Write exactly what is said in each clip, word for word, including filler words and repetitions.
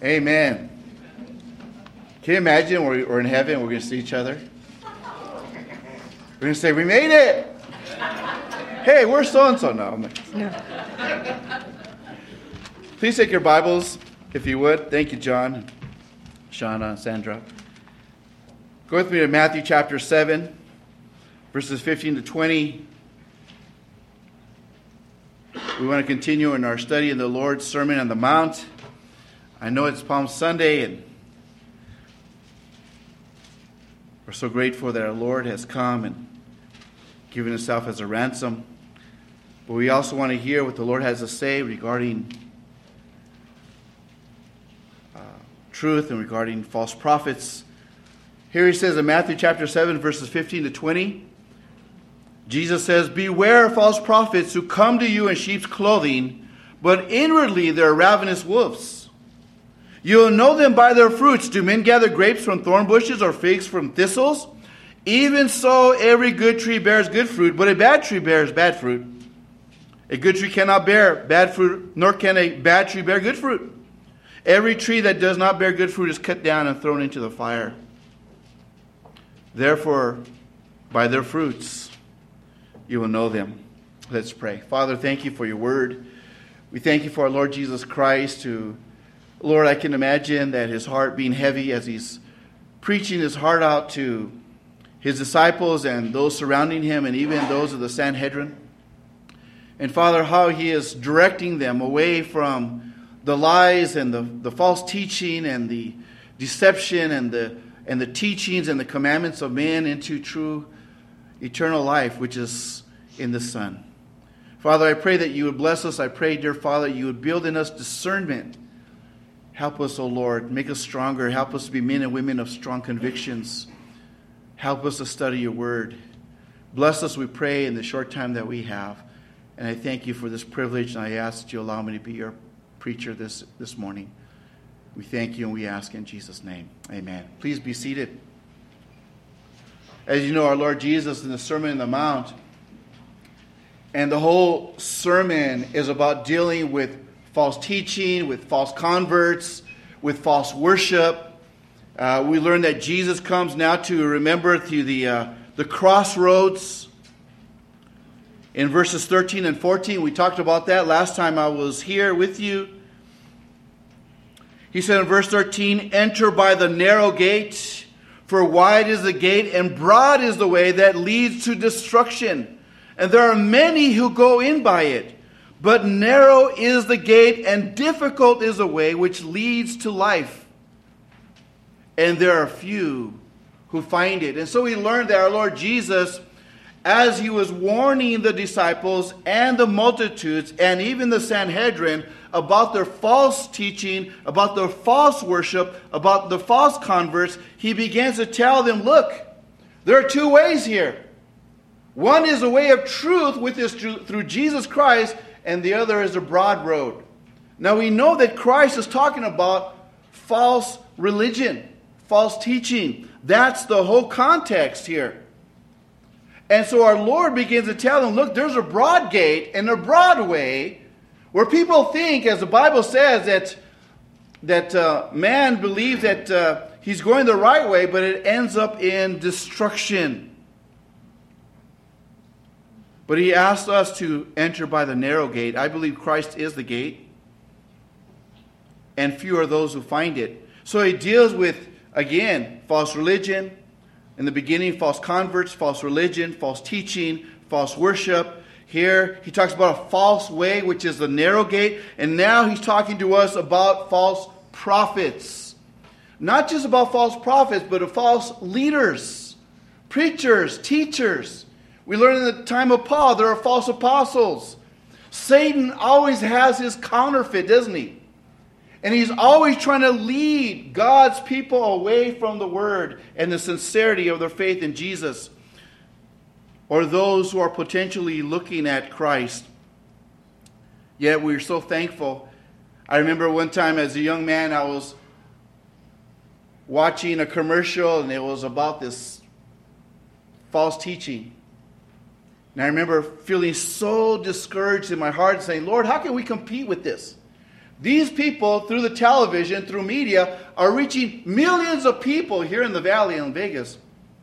Amen. Can you imagine we're, we're in heaven and we're going to see each other? We're going to say, we made it. Hey, we're so-and-so now. No. Please take your Bibles, if you would. Thank you, John, Shauna, and Sandra. Go with me to Matthew chapter seven, verses fifteen to twenty. We want to continue in our study in the Lord's Sermon on the Mount. I know it's Palm Sunday, and we're so grateful that our Lord has come and given himself as a ransom. But we also want to hear what the Lord has to say regarding uh, truth and regarding false prophets. Here he says in Matthew chapter seven, verses fifteen to twenty, Jesus says, "Beware of false prophets who come to you in sheep's clothing, but inwardly they are ravenous wolves. You will know them by their fruits. Do men gather grapes from thorn bushes or figs from thistles? Even so, every good tree bears good fruit, but a bad tree bears bad fruit. A good tree cannot bear bad fruit, nor can a bad tree bear good fruit. Every tree that does not bear good fruit is cut down and thrown into the fire. Therefore, by their fruits you will know them." Let's pray. Father, thank you for your word. We thank you for our Lord Jesus Christ, who, Lord, I can imagine that his heart being heavy as he's preaching his heart out to his disciples and those surrounding him and even those of the Sanhedrin. And Father, how he is directing them away from the lies and the, the false teaching and the deception and the and the teachings and the commandments of men into true eternal life, which is in the Son. Father, I pray that you would bless us. I pray, dear Father, you would build in us discernment. Help us, O Lord. Make us stronger. Help us to be men and women of strong convictions. Help us to study your word. Bless us, we pray, in the short time that we have. And I thank you for this privilege, and I ask that you allow me to be your preacher this, this morning. We thank you and we ask in Jesus' name. Amen. Please be seated. As you know, our Lord Jesus in the Sermon on the Mount, and the whole sermon is about dealing with false teaching, with false converts, with false worship. Uh, we learn that Jesus comes now to remember through the uh, the crossroads. In verses thirteen and fourteen, we talked about that last time I was here with you. He said in verse thirteen, "Enter by the narrow gate, for wide is the gate and broad is the way that leads to destruction. And there are many who go in by it. But narrow is the gate and difficult is the way which leads to life. And there are few who find it." And so we learned that our Lord Jesus, as he was warning the disciples and the multitudes and even the Sanhedrin about their false teaching, about their false worship, about the false converts, he begins to tell them, look, there are two ways here. One is a way of truth, which is through Jesus Christ, and the other is a broad road. Now we know that Christ is talking about false religion, false teaching. That's the whole context here. And so our Lord begins to tell them, look, there's a broad gate and a broad way where people think, as the Bible says, that, that uh, man believes that uh, he's going the right way, but it ends up in destruction. But he asked us to enter by the narrow gate. I believe Christ is the gate, and few are those who find it. So he deals with, again, false religion. In the beginning, false converts, false religion, false teaching, false worship. Here, he talks about a false way, which is the narrow gate. And now he's talking to us about false prophets. Not just about false prophets, but of false leaders, preachers, teachers. We learn in the time of Paul, there are false apostles. Satan always has his counterfeit, doesn't he? And he's always trying to lead God's people away from the word and the sincerity of their faith in Jesus, or those who are potentially looking at Christ. Yet we're so thankful. I remember one time as a young man, I was watching a commercial, and it was about this false teaching. And I remember feeling so discouraged in my heart, saying, Lord, how can we compete with this? These people, through the television, through media, are reaching millions of people here in the valley in Vegas.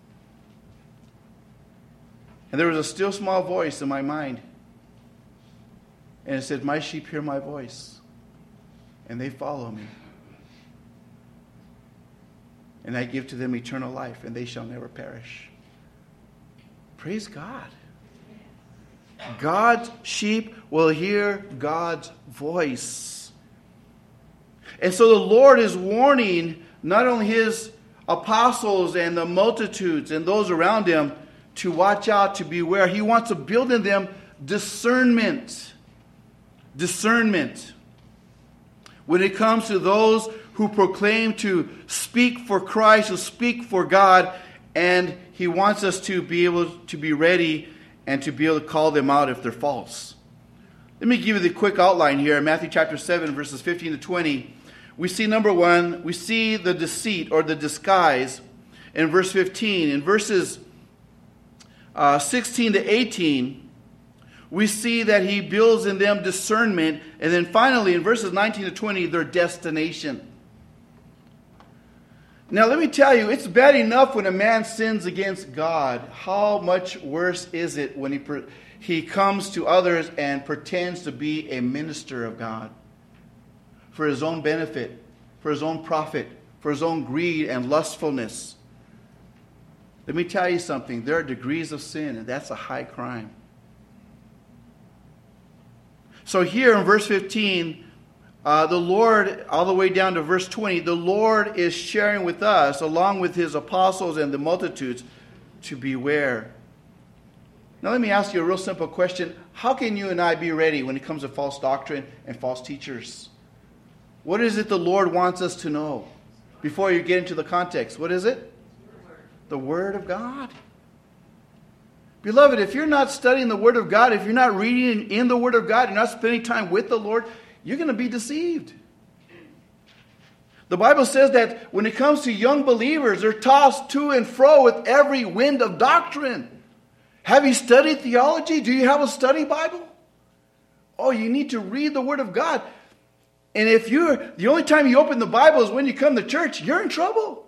And there was a still small voice in my mind. And it said, my sheep hear my voice. And they follow me. And I give to them eternal life, and they shall never perish. Praise God. God's sheep will hear God's voice. And so the Lord is warning not only his apostles and the multitudes and those around him to watch out, to beware. He wants to build in them discernment. Discernment. When it comes to those who proclaim to speak for Christ, to speak for God, and he wants us to be able to be ready and to be able to call them out if they're false. Let me give you the quick outline here. In Matthew chapter seven, verses fifteen to twenty, we see number one, we see the deceit or the disguise in verse fifteen. In verses uh, sixteen to eighteen, we see that he builds in them discernment. And then finally, in verses nineteen to twenty, their destination. Now, let me tell you, it's bad enough when a man sins against God. How much worse is it when he per- he comes to others and pretends to be a minister of God for his own benefit, for his own profit, for his own greed and lustfulness? Let me tell you something. There are degrees of sin, and that's a high crime. So here in verse fifteen, Uh, the Lord, all the way down to verse twenty, the Lord is sharing with us, along with his apostles and the multitudes, to beware. Now let me ask you a real simple question. How can you and I be ready when it comes to false doctrine and false teachers? What is it the Lord wants us to know? Before you get into the context, what is it? The Word of God. Beloved, if you're not studying the Word of God, if you're not reading in the Word of God, you're not spending time with the Lord, you're going to be deceived. The Bible says that when it comes to young believers, they're tossed to and fro with every wind of doctrine. Have you studied theology? Do you have a study Bible? Oh, you need to read the Word of God. And if you're, the only time you open the Bible is when you come to church, you're in trouble.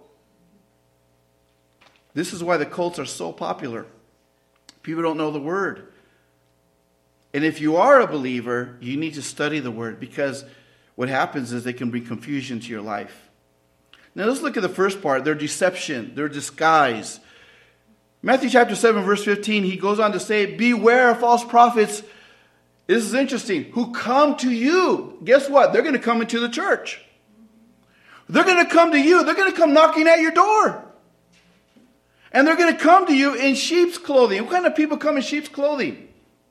This is why the cults are so popular. People don't know the Word. And if you are a believer, you need to study the Word, because what happens is they can bring confusion to your life. Now let's look at the first part, their deception, their disguise. Matthew chapter seven, verse fifteen, he goes on to say, beware of false prophets. This is interesting. Who come to you. Guess what? They're going to come into the church. They're going to come to you. They're going to come knocking at your door. And they're going to come to you in sheep's clothing. What kind of people come in sheep's clothing?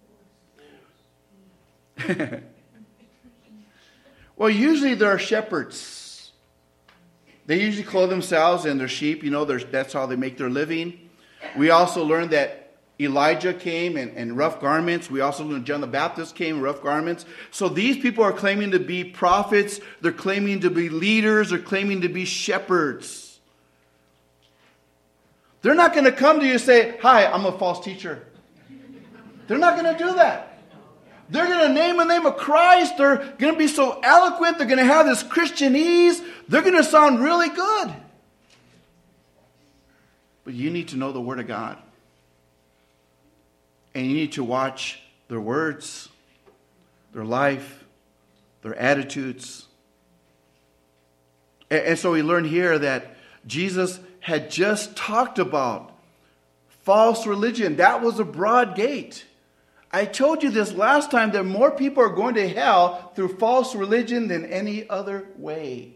Well, usually there are shepherds. They usually clothe themselves in their sheep. You know, that's how they make their living. We also learned that Elijah came in, in rough garments. We also learned John the Baptist came in rough garments. So these people are claiming to be prophets. They're claiming to be leaders. They're claiming to be shepherds. They're not going to come to you and say, hi, I'm a false teacher. They're not going to do that. They're going to name the name of Christ. They're going to be so eloquent. They're going to have this Christianese. They're going to sound really good. But you need to know the Word of God. And you need to watch their words, their life, their attitudes. And, and so we learn here that Jesus had just talked about false religion. That was a broad gate. I told you this last time, that more people are going to hell through false religion than any other way.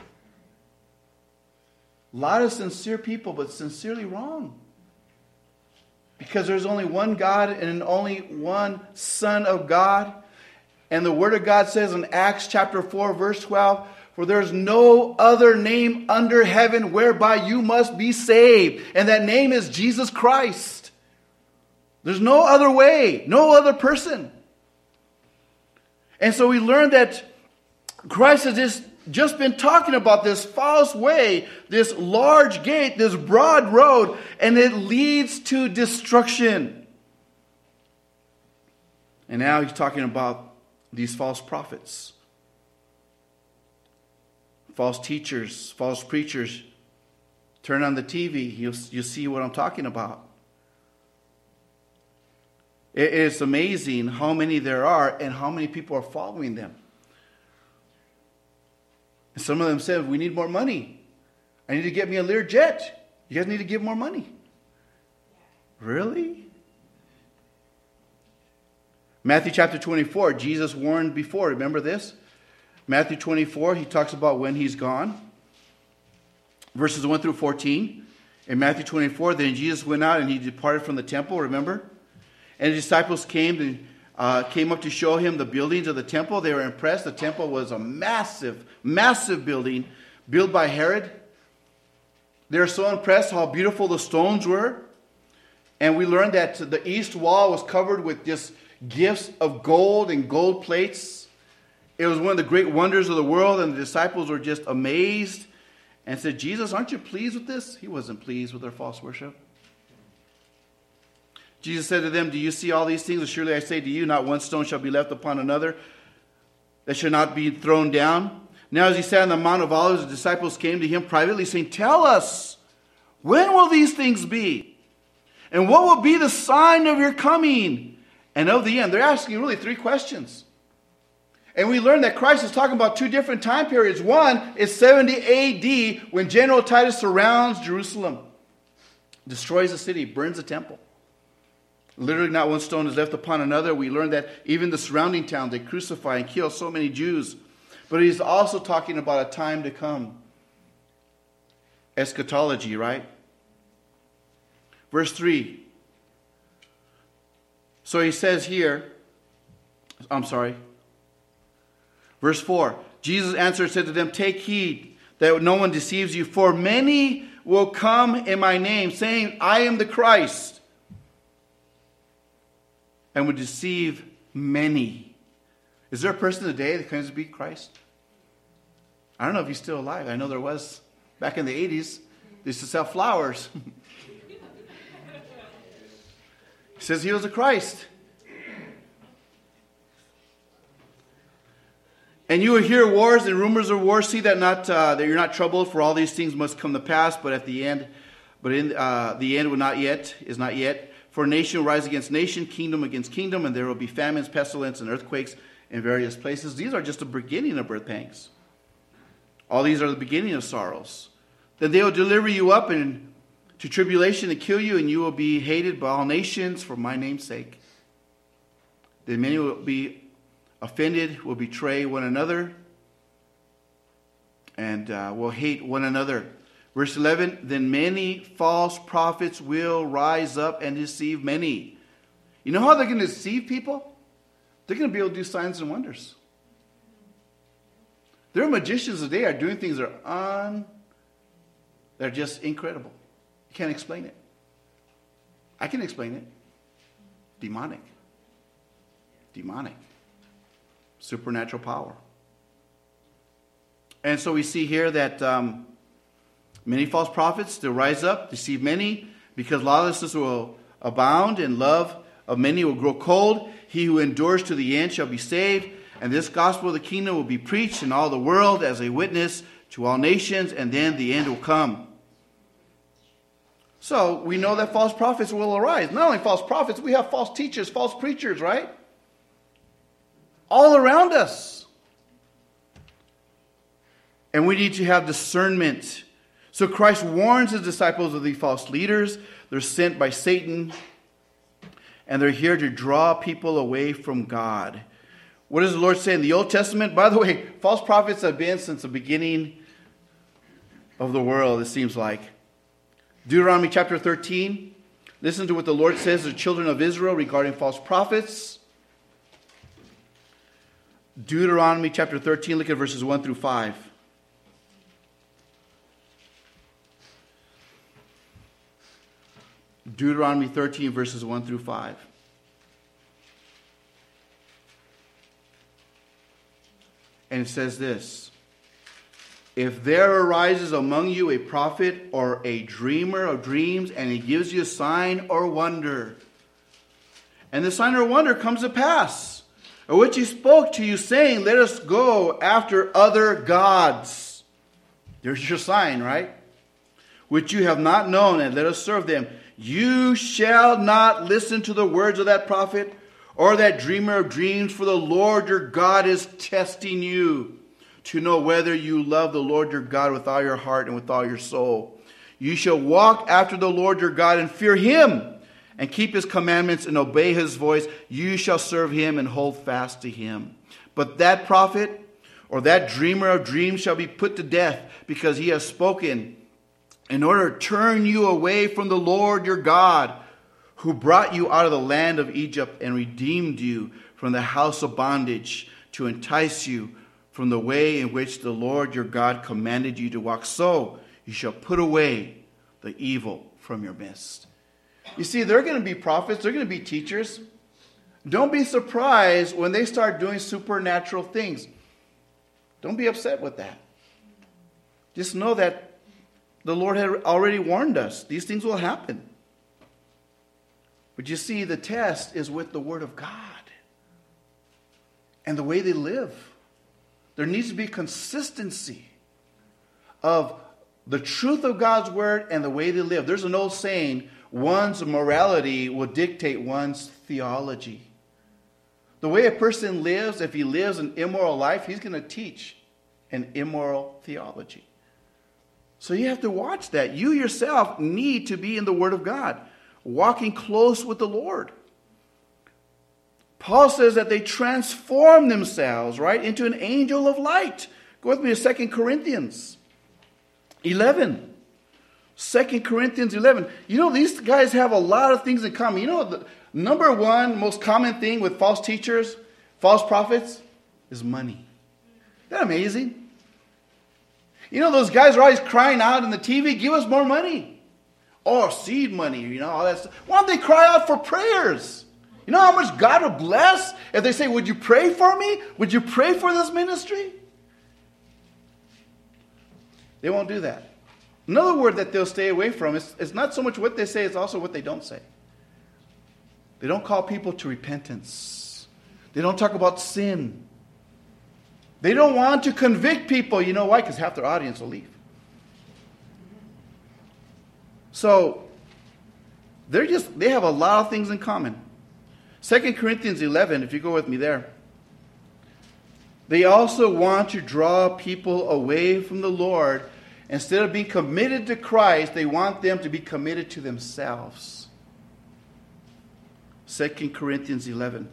A lot of sincere people, but sincerely wrong. Because there's only one God and only one Son of God. And the Word of God says in Acts chapter four, verse twelve, for there's no other name under heaven whereby you must be saved. And that name is Jesus Christ. There's no other way, no other person. And so we learned that Christ has just, just been talking about this false way, this large gate, this broad road, and it leads to destruction. And now he's talking about these false prophets. false teachers, false preachers. Turn on the T V, you'll, you'll see what I'm talking about. It is amazing how many there are and how many people are following them. And some of them said, we need more money. I need to get me a Learjet. You guys need to give more money. Really? Matthew chapter twenty-four, Jesus warned before. Remember this? Matthew twenty-four, he talks about when he's gone. Verses one through fourteen. In Matthew twenty-four, then Jesus went out and he departed from the temple, remember? And the disciples came and uh, came up to show him the buildings of the temple. They were impressed. The temple was a massive, massive building built by Herod. They were so impressed how beautiful the stones were. And we learned that the east wall was covered with just gifts of gold and gold plates. It was one of the great wonders of the world, and the disciples were just amazed and said, Jesus, aren't you pleased with this? He wasn't pleased with their false worship. Jesus said to them, do you see all these things? Surely I say to you, not one stone shall be left upon another that shall not be thrown down. Now as he sat on the Mount of Olives, the disciples came to him privately, saying, tell us, when will these things be? And what will be the sign of your coming and of the end? They're asking really three questions. And we learned that Christ is talking about two different time periods. One is seventy A D, when General Titus surrounds Jerusalem, destroys the city, burns the temple. Literally not one stone is left upon another. We learned that even the surrounding towns, they crucify and kill so many Jews. But he's also talking about a time to come. Eschatology, right? Verse three. So he says here, I'm sorry. Verse four. Jesus answered and said to them, take heed that no one deceives you, for many will come in my name, saying, I am the Christ, and would deceive many. Is there a person today that claims to be Christ? I don't know if he's still alive. I know there was back in the eighties. They used to sell flowers. He says he was a Christ. And you will hear wars and rumors of wars. See that not uh, that you're not troubled, for all these things must come to pass. But at the end, but in uh, the end will not yet is not yet. For nation will rise against nation, kingdom against kingdom, and there will be famines, pestilence, and earthquakes in various places. These are just the beginning of birth pangs. All these are the beginning of sorrows. Then they will deliver you up in, to tribulation and kill you, and you will be hated by all nations for my name's sake. Then many will be offended, will betray one another, and uh, will hate one another. Verse eleven, then many false prophets will rise up and deceive many. You know how they're going to deceive people? They're going to be able to do signs and wonders. There are magicians today are doing things that are un, they're just incredible. You can't explain it. I can explain it. Demonic. Demonic. Supernatural power. And so we see here that um, many false prophets will rise up, deceive many, because lawlessness will abound and love of many will grow cold. He who endures to the end shall be saved. And this gospel of the kingdom will be preached in all the world as a witness to all nations, and then the end will come. So we know that false prophets will arise. Not only false prophets, we have false teachers, false preachers, right? All around us. And we need to have discernment. So Christ warns his disciples of the false leaders. They're sent by Satan, and they're here to draw people away from God. What does the Lord say in the Old Testament? By the way, false prophets have been since the beginning of the world, it seems like. Deuteronomy chapter thirteen. Listen to what the Lord says to the children of Israel regarding false prophets. Deuteronomy chapter thirteen, look at verses one through five. Deuteronomy thirteen, verses one through five. And it says this: if there arises among you a prophet or a dreamer of dreams, and he gives you a sign or wonder, and the sign or wonder comes to pass, or which he spoke to you, saying, let us go after other gods, There's your sign, right? Which you have not known, and let us serve them. You shall not listen to the words of that prophet or that dreamer of dreams, for the Lord your God is testing you to know whether you love the Lord your God with all your heart and with all your soul. You shall walk after the Lord your God and fear him and keep his commandments and obey his voice. You shall serve him and hold fast to him. But that prophet or that dreamer of dreams shall be put to death, because he has spoken in order to turn you away from the Lord your God, who brought you out of the land of Egypt and redeemed you from the house of bondage, to entice you from the way in which the Lord your God commanded you to walk. So you shall put away the evil from your midst. You see, they're going to be prophets. They're going to be teachers. Don't be surprised when they start doing supernatural things. Don't be upset with that. Just know that the Lord had already warned us. These things will happen. But you see, the test is with the Word of God and the way they live. There needs to be consistency of the truth of God's Word and the way they live. There's an old saying, one's morality will dictate one's theology. The way a person lives, if he lives an immoral life, he's going to teach an immoral theology. So you have to watch that. You yourself need to be in the Word of God, walking close with the Lord. Paul says that they transform themselves, right, into an angel of light. Go with me to Second Corinthians eleven. Second Corinthians eleven. You know, these guys have a lot of things in common. You know, the number one most common thing with false teachers, false prophets, is money. Isn't that amazing? You know, those guys are always crying out in the T V, give us more money. Or seed money, you know, all that stuff. Why don't they cry out for prayers? You know how much God will bless if they say, would you pray for me? Would you pray for this ministry? They won't do that. Another word that they'll stay away from is, is not so much what they say, it's also what they don't say. They don't call people to repentance. They don't talk about sin. They don't want to convict people. You know why? Because half their audience will leave. So, they're just, they have a lot of things in common. Second Corinthians eleven, if you go with me there. They also want to draw people away from the Lord. Instead of being committed to Christ, they want them to be committed to themselves. Second Corinthians eleven.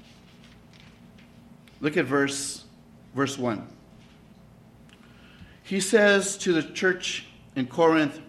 Look at verse, verse one. He says to the church in Corinth,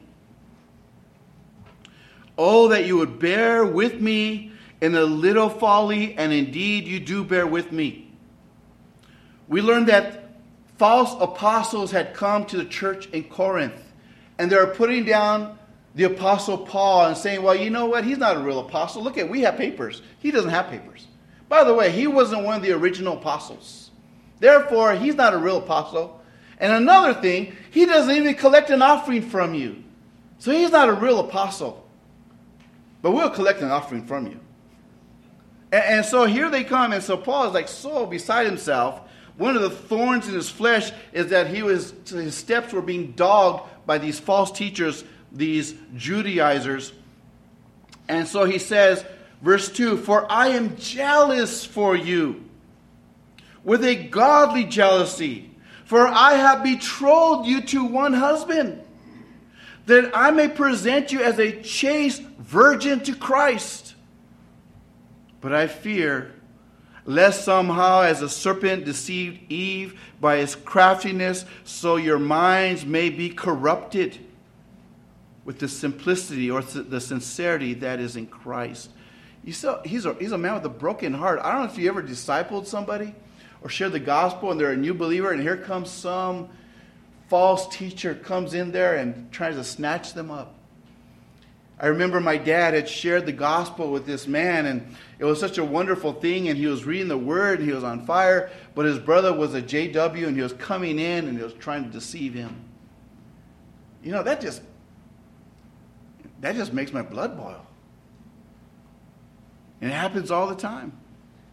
"Oh, that you would bear with me in a little folly, and indeed you do bear with me." We learned that false apostles had come to the church in Corinth, and they're putting down the apostle Paul and saying, well, you know what? He's not a real apostle. Look at, we have papers. He doesn't have papers. By the way, he wasn't one of the original apostles. Therefore, he's not a real apostle. And another thing, he doesn't even collect an offering from you. So he's not a real apostle. But we'll collect an offering from you. And, and so here they come, and so Paul is like so beside himself. One of the thorns in his flesh is that he was his steps were being dogged by these false teachers, these Judaizers. And so he says, verse two, "For I am jealous for you with a godly jealousy, for I have betrothed you to one husband, that I may present you as a chaste virgin to Christ. But I fear, lest somehow as a serpent deceived Eve by his craftiness, so your minds may be corrupted with the simplicity or the sincerity that is in Christ." You saw, he's a, he's a man with a broken heart. I don't know if you ever discipled somebody or shared the gospel and they're a new believer, and here comes some false teacher comes in there and tries to snatch them up. I remember my dad had shared the gospel with this man, and it was such a wonderful thing, and he was reading the word, and he was on fire, but his brother was a J W, and he was coming in, and he was trying to deceive him. You know, that just, that just makes my blood boil. And it happens all the time.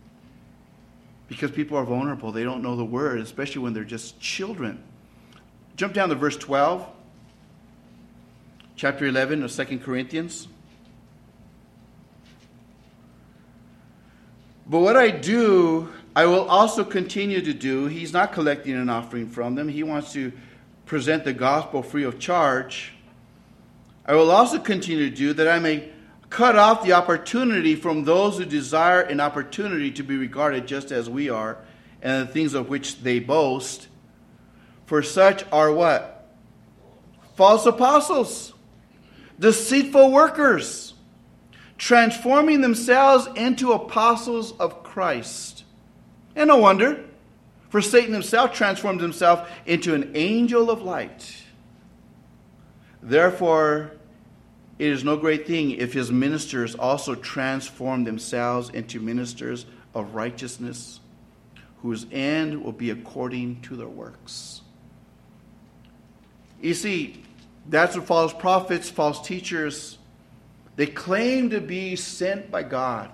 Because people are vulnerable. They don't know the word, especially when they're just children. Jump down to verse twelve. Chapter eleven of Second Corinthians. But what I do, I will also continue to do. He's not collecting an offering from them. He wants to present the gospel free of charge. I will also continue to do that I may cut off the opportunity from those who desire an opportunity to be regarded just as we are, and the things of which they boast. For such are what? False apostles, deceitful workers, transforming themselves into apostles of Christ. And no wonder, for Satan himself transformed himself into an angel of light. Therefore, it is no great thing if his ministers also transform themselves into ministers of righteousness, whose end will be according to their works. You see, that's what false prophets, false teachers, they claim to be sent by God.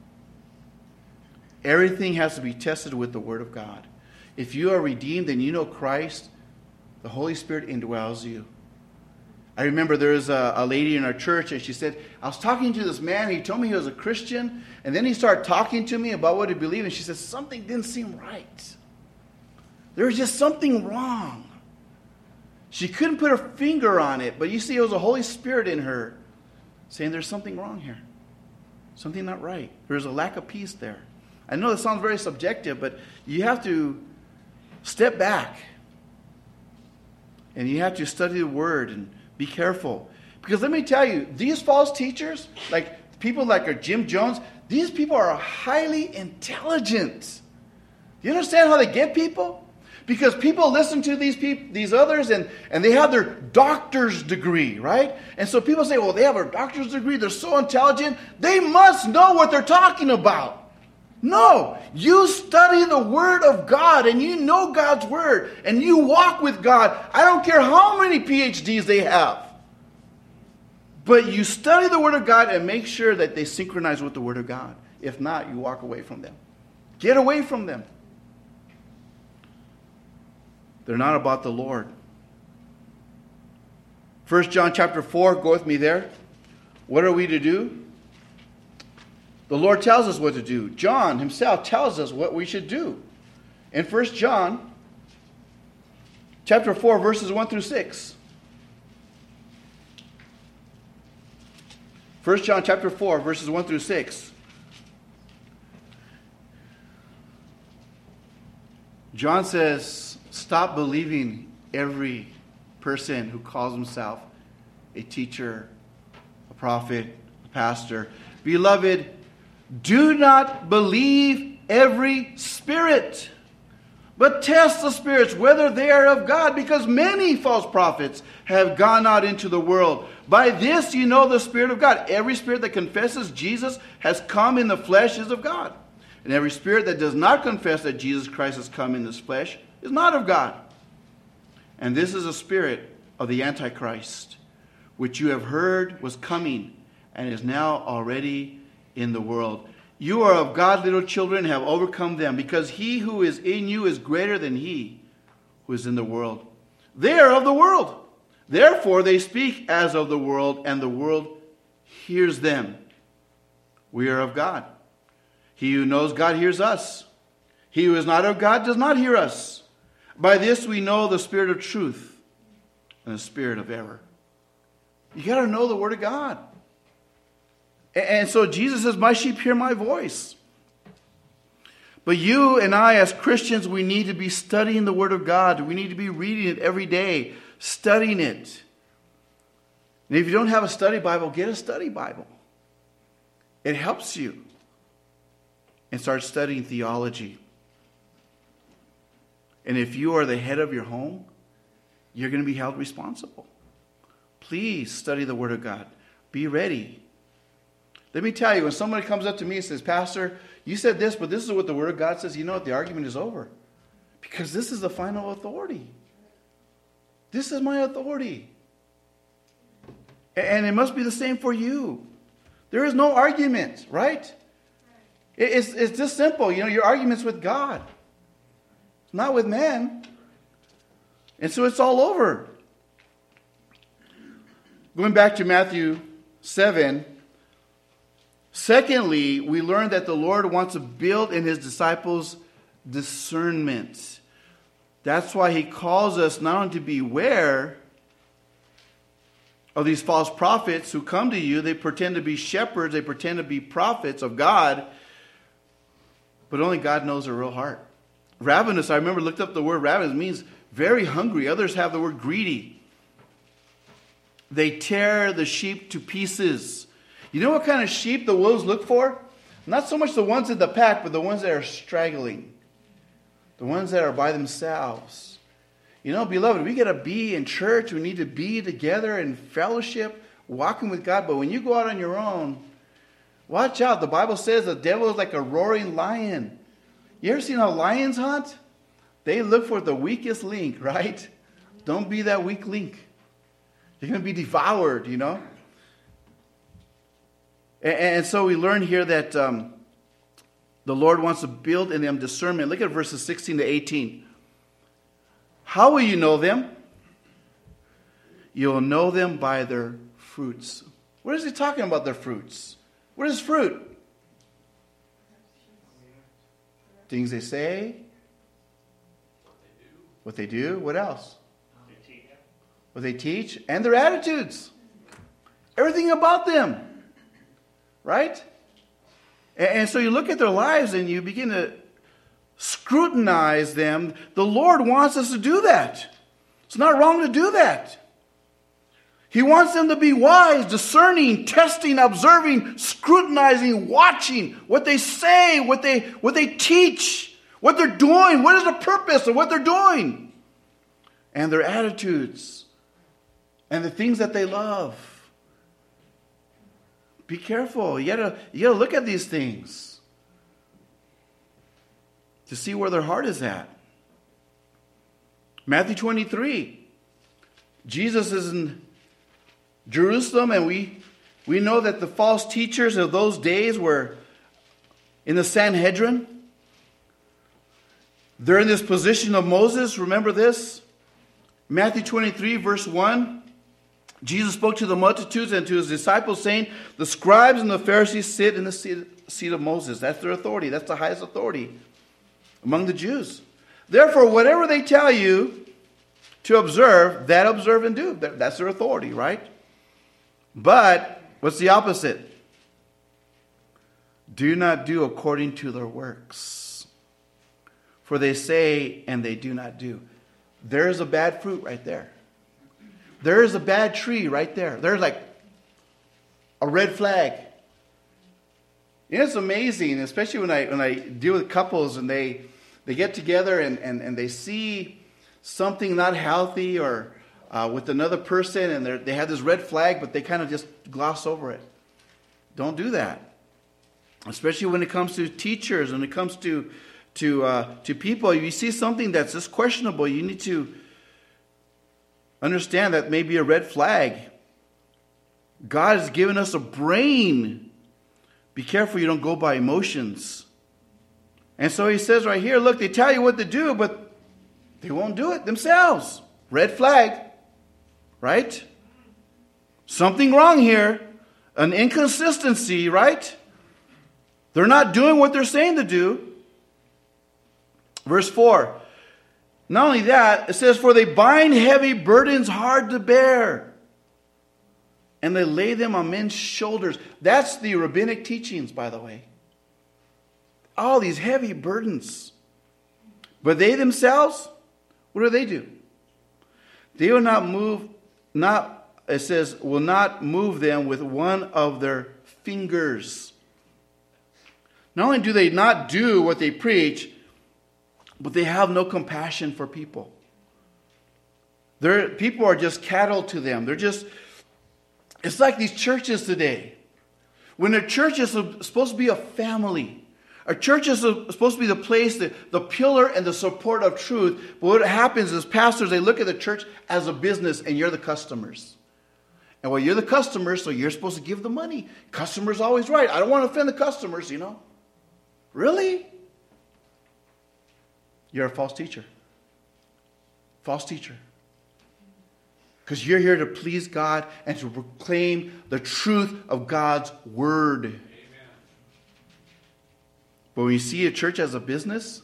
Everything has to be tested with the Word of God. If you are redeemed and you know Christ, the Holy Spirit indwells you. I remember there was a, a lady in our church, and she said, I was talking to this man, he told me he was a Christian, and then he started talking to me about what he believed, and she said, something didn't seem right. There was just something wrong. She couldn't put her finger on it, but you see, it was the Holy Spirit in her saying there's something wrong here. Something not right. There's a lack of peace there. I know this sounds very subjective, but you have to step back. And you have to study the Word and be careful. Because let me tell you, these false teachers, like people like our Jim Jones, these people are highly intelligent. You understand how they get people? Because people listen to these people, these others, and, and they have their doctor's degree, right? And so people say, well, they have a doctor's degree, they're so intelligent, they must know what they're talking about. No, you study the Word of God, and you know God's Word, and you walk with God. I don't care how many P H Ds they have. But you study the Word of God and make sure that they synchronize with the Word of God. If not, you walk away from them. Get away from them. They're not about the Lord. First John chapter four, go with me there. What are we to do? The Lord tells us what to do. John himself tells us what we should do. In First John chapter four, verses one through six. First John chapter four, verses one through six. John says, stop believing every person who calls himself a teacher, a prophet, a pastor. Beloved, do not believe every spirit, but test the spirits whether they are of God, because many false prophets have gone out into the world. By this you know the Spirit of God. Every spirit that confesses Jesus has come in the flesh is of God. And every spirit that does not confess that Jesus Christ has come in this flesh is not of God. And this is a spirit of the Antichrist, which you have heard was coming and is now already in the world. You are of God, little children, have overcome them, because he who is in you is greater than he who is in the world. They are of the world. Therefore they speak as of the world, and the world hears them. We are of God. He who knows God hears us. He who is not of God does not hear us. By this we know the spirit of truth and the spirit of error. You got to know the Word of God. And so Jesus says, my sheep hear my voice. But you and I as Christians, we need to be studying the Word of God. We need to be reading it every day, studying it. And if you don't have a study Bible, get a study Bible. It helps you. And start studying theology. And if you are the head of your home, you're going to be held responsible. Please study the Word of God. Be ready. Let me tell you, when somebody comes up to me and says, Pastor, you said this, but this is what the Word of God says, you know what? The argument is over. Because this is the final authority. This is my authority. And it must be the same for you. There is no argument, right? It's, it's just simple. You know, your argument's with God. Not with man. And so it's all over. Going back to Matthew seven, secondly, we learn that the Lord wants to build in his disciples discernment. That's why he calls us not only to beware of these false prophets who come to you. They pretend to be shepherds. They pretend to be prophets of God. But only God knows their real heart. Ravenous, I remember looked up the word ravenous. It means very hungry. Others have the word greedy. They tear the sheep to pieces. You know what kind of sheep the wolves look for? Not so much the ones in the pack, but the ones that are straggling. The ones that are by themselves. You know, beloved, we got to be in church. We need to be together in fellowship, walking with God. But when you go out on your own, watch out. The Bible says the devil is like a roaring lion. You ever seen how lions hunt? They look for the weakest link, right? Don't be that weak link. You're going to be devoured, you know. And, and so we learn here that um, the Lord wants to build in them discernment. Look at verses sixteen to eighteen. How will you know them? You'll know them by their fruits. What is he talking about, their fruits? What is fruit? Things they say. What they do. What else? What they teach. And their attitudes. Everything about them. Right? And, and so you look at their lives and you begin to scrutinize them. The Lord wants us to do that. It's not wrong to do that. He wants them to be wise, discerning, testing, observing, scrutinizing, watching what they say, what they, what they teach, what they're doing, what is the purpose of what they're doing, and their attitudes, and the things that they love. Be careful. You gotta, you gotta look at these things to see where their heart is at. Matthew twenty-three. Jesus is in Jerusalem, and we, we know that the false teachers of those days were in the Sanhedrin. They're in this position of Moses. Remember this? Matthew twenty-three, verse one. Jesus spoke to the multitudes and to his disciples, saying, the scribes and the Pharisees sit in the seat, seat of Moses. That's their authority. That's the highest authority among the Jews. Therefore, whatever they tell you to observe, that observe and do. That's their authority, right? But what's the opposite? Do not do according to their works. For they say and they do not do. There's a bad fruit right there. There is a bad tree right there. There's like a red flag. You know, it's amazing, especially when I when I deal with couples and they they get together and, and, and they see something not healthy or uh, with another person, and they have this red flag, but they kind of just gloss over it. Don't do that. Especially when it comes to teachers, when it comes to to uh, to people. If you see something that's just questionable, you need to understand that may be a red flag. God has given us a brain. Be careful you don't go by emotions. And so he says right here, look, they tell you what to do, but they won't do it themselves. Red flag. Right? Something wrong here. An inconsistency, right? They're not doing what they're saying to do. Verse four. Not only that, it says, for they bind heavy burdens hard to bear, and they lay them on men's shoulders. That's the rabbinic teachings, by the way. All these heavy burdens. But they themselves, what do they do? They will not move, not, it says, will not move them with one of their fingers. Not only do they not do what they preach, but they have no compassion for people. They're, people are just cattle to them. They're just, it's like these churches today. When a church is supposed to be a family, a church is supposed to be the place, the, the pillar and the support of truth. But what happens is pastors, they look at the church as a business, and you're the customers. And well, you're the customers, so you're supposed to give the money. Customer's always right. I don't want to offend the customers, you know. Really? You're a false teacher. False teacher. Because you're here to please God and to proclaim the truth of God's word. Amen. But when you see a church as a business,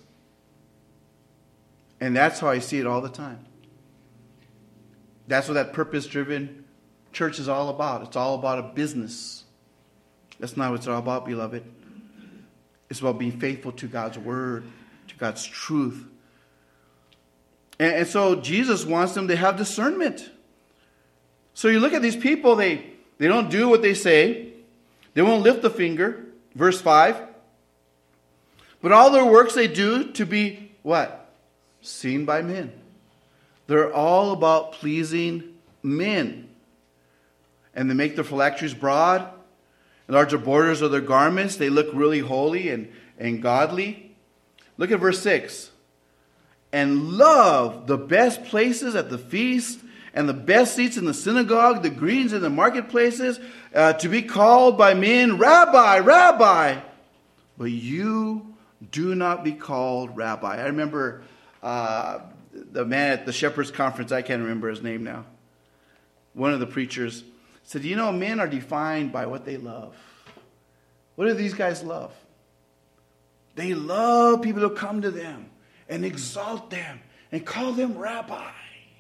and that's how I see it all the time. That's what that purpose-driven church is all about. It's all about a business. That's not what it's all about, beloved. It's about being faithful to God's word, to God's truth. And, and so Jesus wants them to have discernment. So you look at these people, they, they don't do what they say. They won't lift a finger. Verse five. But all their works they do to be what? Seen by men. They're all about pleasing men. And they make their phylacteries broad. Enlarge the borders of their garments. They look really holy and, and godly. Look at verse six. And love the best places at the feast and the best seats in the synagogue, the greetings in the marketplaces, uh, to be called by men, Rabbi, Rabbi. But you do not be called Rabbi. I remember uh, the man at the Shepherd's Conference, I can't remember his name now. One of the preachers said, you know, men are defined by what they love. What do these guys love? They love people to come to them and exalt them and call them Rabbi.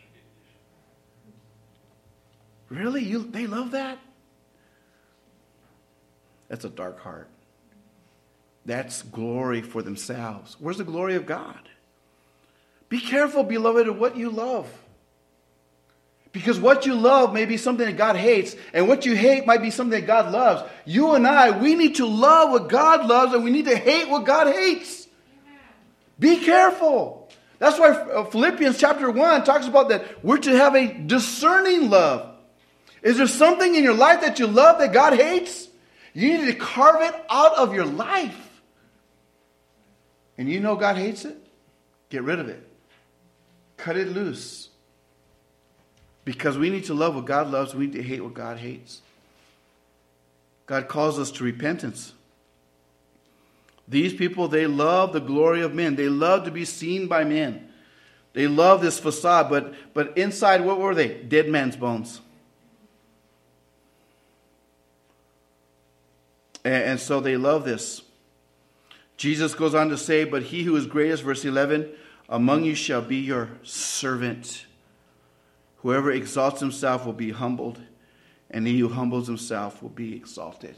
Really? You, they love that? That's a dark heart. That's glory for themselves. Where's the glory of God? Be careful, beloved, of what you love. Because what you love may be something that God hates, and what you hate might be something that God loves. You and I, we need to love what God loves, and we need to hate what God hates. Amen. Be careful. That's why Philippians chapter one talks about that we're to have a discerning love. Is there something in your life that you love that God hates? You need to carve it out of your life. And you know God hates it? Get rid of it. Cut it loose. Because we need to love what God loves. We need to hate what God hates. God calls us to repentance. These people, they love the glory of men. They love to be seen by men. They love this facade. But, but inside, what were they? Dead man's bones. And, and so they love this. Jesus goes on to say, but he who is greatest, verse eleven, among you shall be your servant. Whoever exalts himself will be humbled, and he who humbles himself will be exalted.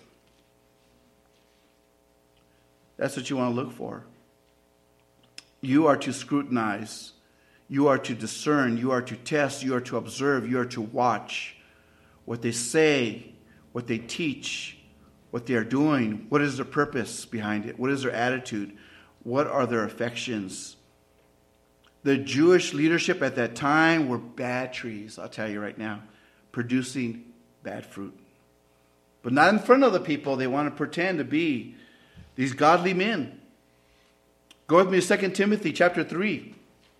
That's what you want to look for. You are to scrutinize. You are to discern. You are to test. You are to observe. You are to watch what they say, what they teach, what they are doing. What is their purpose behind it? What is their attitude? What are their affections? The Jewish leadership at that time were bad trees, I'll tell you right now, producing bad fruit. But not in front of the people. They want to pretend to be these godly men. Go with me to Second Timothy chapter three.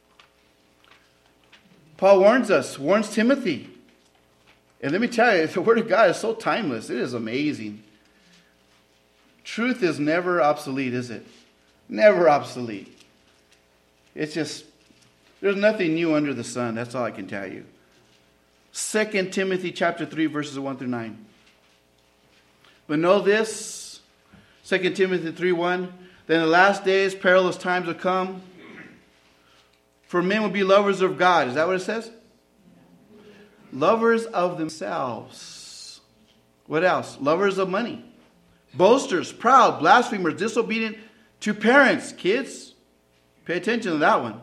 Paul warns us, warns Timothy. And let me tell you, the Word of God is so timeless. It is amazing. Truth is never obsolete, is it? Never obsolete. It's just, there's nothing new under the sun. That's all I can tell you. Second Timothy chapter three, verses one through nine. But know this, Second Timothy three one, that in the last days perilous times will come. For men will be lovers of God. Is that what it says? Lovers of themselves. What else? Lovers of money. Boasters, proud, blasphemers, disobedient to parents. Kids, pay attention to that one.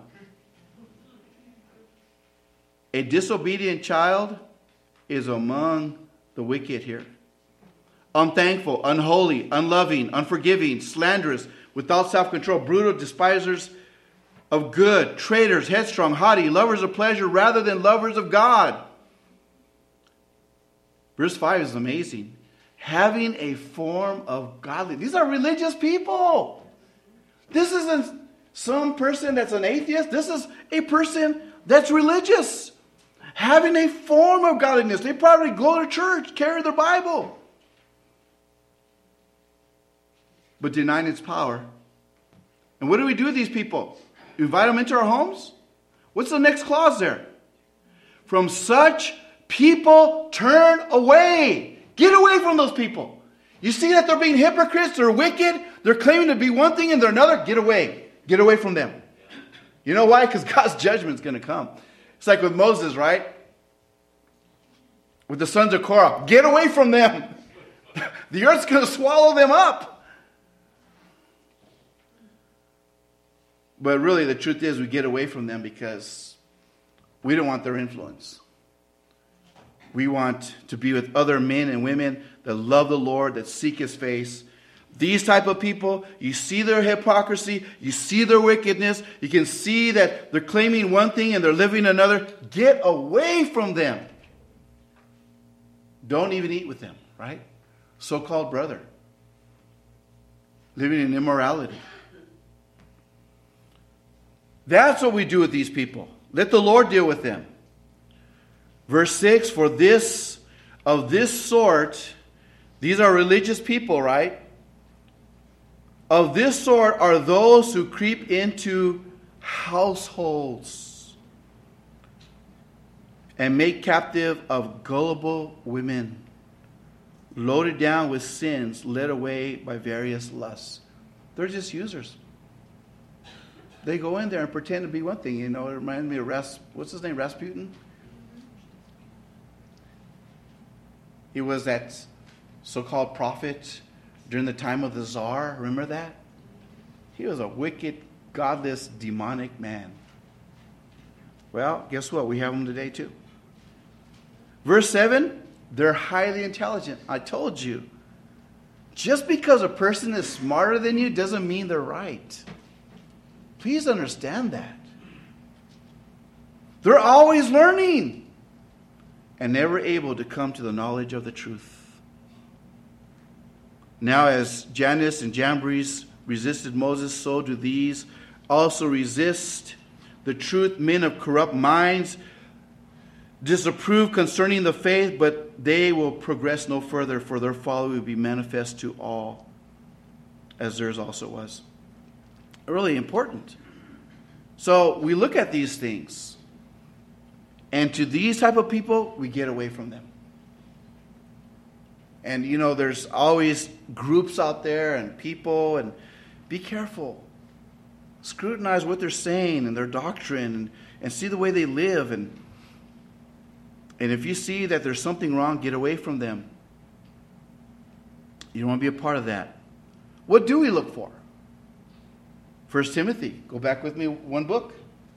A disobedient child is among the wicked here. Unthankful, unholy, unloving, unforgiving, slanderous, without self-control, brutal, despisers of good, traitors, headstrong, haughty, lovers of pleasure rather than lovers of God. Verse five is amazing. Having a form of godliness. These are religious people. This isn't some person that's an atheist. This is a person that's religious. Having a form of godliness. They probably go to church, carry their Bible, but denying its power. And what do we do with these people? Invite them into our homes? What's the next clause there? From such people turn away. Get away from those people. You see that they're being hypocrites, they're wicked, they're claiming to be one thing and they're another. Get away. Get away from them. You know why? Because God's judgment is going to come. It's like with Moses, right? With the sons of Korah. Get away from them. The earth's going to swallow them up. But really, the truth is we get away from them because we don't want their influence. We want to be with other men and women that love the Lord, that seek His face. These type of people, you see their hypocrisy, you see their wickedness, you can see that they're claiming one thing and they're living another. Get away from them. Don't even eat with them, right? So-called brother. Living in immorality. That's what we do with these people. Let the Lord deal with them. Verse six, for this, of this sort, these are religious people, right? Of this sort are those who creep into households and make captive of gullible women, loaded down with sins, led away by various lusts. They're just users. They go in there and pretend to be one thing. You know, it reminds me of Ras, what's his name, Rasputin? He was that so-called prophet during the time of the Tsar. Remember that? He was a wicked, godless, demonic man. Well, guess what? We have him today too. Verse seven, they're highly intelligent. I told you. Just because a person is smarter than you doesn't mean they're right. Please understand that. They're always learning and never able to come to the knowledge of the truth. Now, as Jannes and Jambres resisted Moses, so do these also resist the truth. Men of corrupt minds disapprove concerning the faith, but they will progress no further, for their folly will be manifest to all, as theirs also was. Really important. So we look at these things, and to these type of people, we get away from them. And you know, there's always groups out there and people, and be careful. Scrutinize what they're saying and their doctrine, and, and see the way they live. And, and if you see that there's something wrong, get away from them. You don't want to be a part of that. What do we look for? First Timothy. Go back with me one book.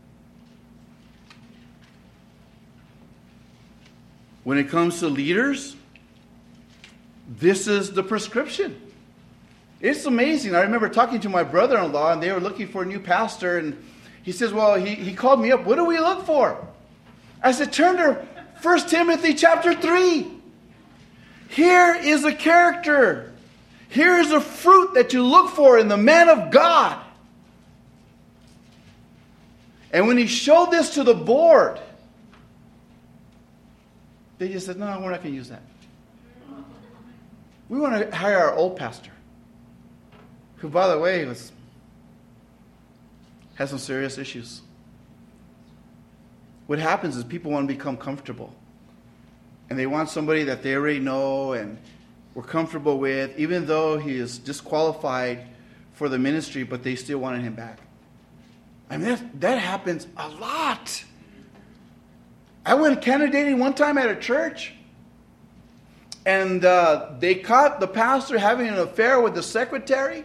When it comes to leaders, this is the prescription. It's amazing. I remember talking to my brother-in-law, and they were looking for a new pastor, and he says, well, he, he called me up. What do we look for? I said, turn to First Timothy chapter three. Here is a character. Here is a fruit that you look for in the man of God. And when he showed this to the board, they just said, no, we're not going to use that. We want to hire our old pastor, who, by the way, was has some serious issues. What happens is people want to become comfortable. And they want somebody that they already know and were comfortable with, even though he is disqualified for the ministry, but they still wanted him back. I mean, that, that happens a lot. I went candidating one time at a church, and uh, they caught the pastor having an affair with the secretary.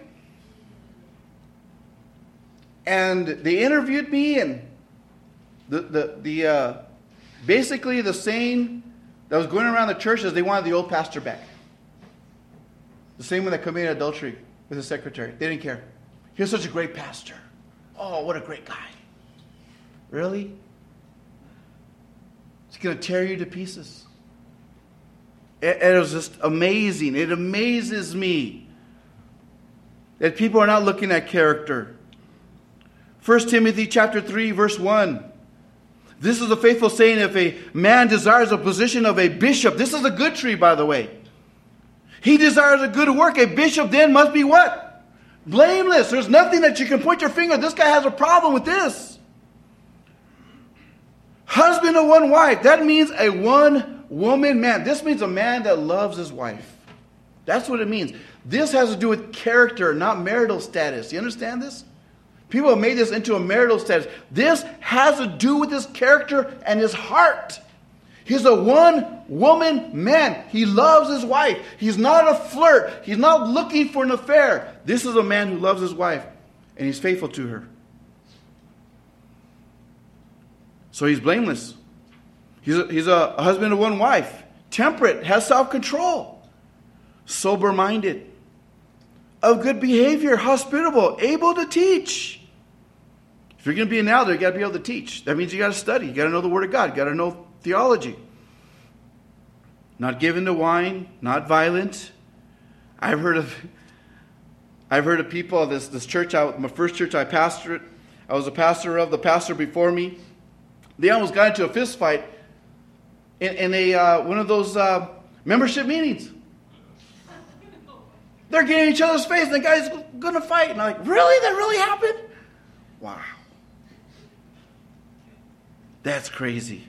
And they interviewed me, and the the the uh, basically the saying that was going around the church is they wanted the old pastor back. The same one that committed adultery with the secretary. They didn't care. He was such a great pastor. Oh, what a great guy. Really? It's going to tear you to pieces. It, it was just amazing. It amazes me that people are not looking at character. First Timothy chapter three, verse one. This is a faithful saying, if a man desires a position of a bishop. This is a good tree, by the way. He desires a good work. A bishop then must be what? Blameless. There's nothing that you can point your finger. This guy has a problem with this. Husband of one wife. That means a one woman, man. This means a man that loves his wife. That's what it means. This has to do with character, not marital status. You understand this? People have made this into a marital status. This has to do with his character and his heart. He's a one-woman man. He loves his wife. He's not a flirt. He's not looking for an affair. This is a man who loves his wife, and he's faithful to her. So he's blameless. He's a, he's a husband of one wife. Temperate, has self-control. Sober-minded. Of good behavior, hospitable, able to teach. If you're going to be an elder, you got to be able to teach. That means you got to study. You got to know the Word of God. You got to know theology. Not given to wine, not violent. I've heard of I've heard of people, this this church, I, my first church I pastored, I was a pastor of, the pastor before me, they almost got into a fist fight in, in a uh, one of those uh, membership meetings. They're getting in each other's face and the guy's going to fight. And I'm like, really? That really happened? Wow. That's crazy.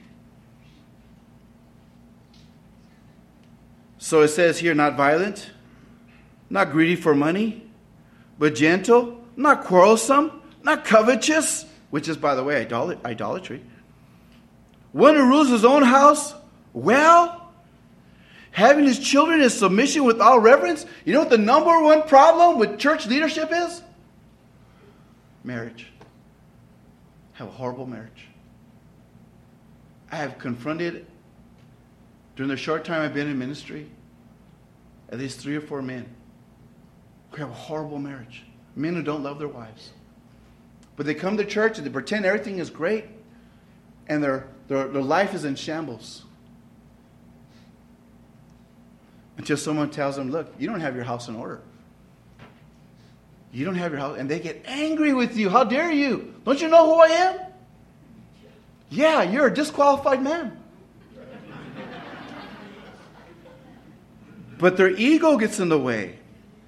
So it says here, not violent, not greedy for money, but gentle, not quarrelsome, not covetous, which is, by the way, idol- idolatry. One who rules his own house well, having his children in submission with all reverence. You know what the number one problem with church leadership is? Marriage. Have a horrible marriage. I have confronted, during the short time I've been in ministry, at least three or four men who have a horrible marriage. Men who don't love their wives. But they come to church and they pretend everything is great, and their, their, their life is in shambles. Until someone tells them, look, you don't have your house in order. You don't have your house. And they get angry with you. How dare you? Don't you know who I am? Yeah, you're a disqualified man. But their ego gets in the way.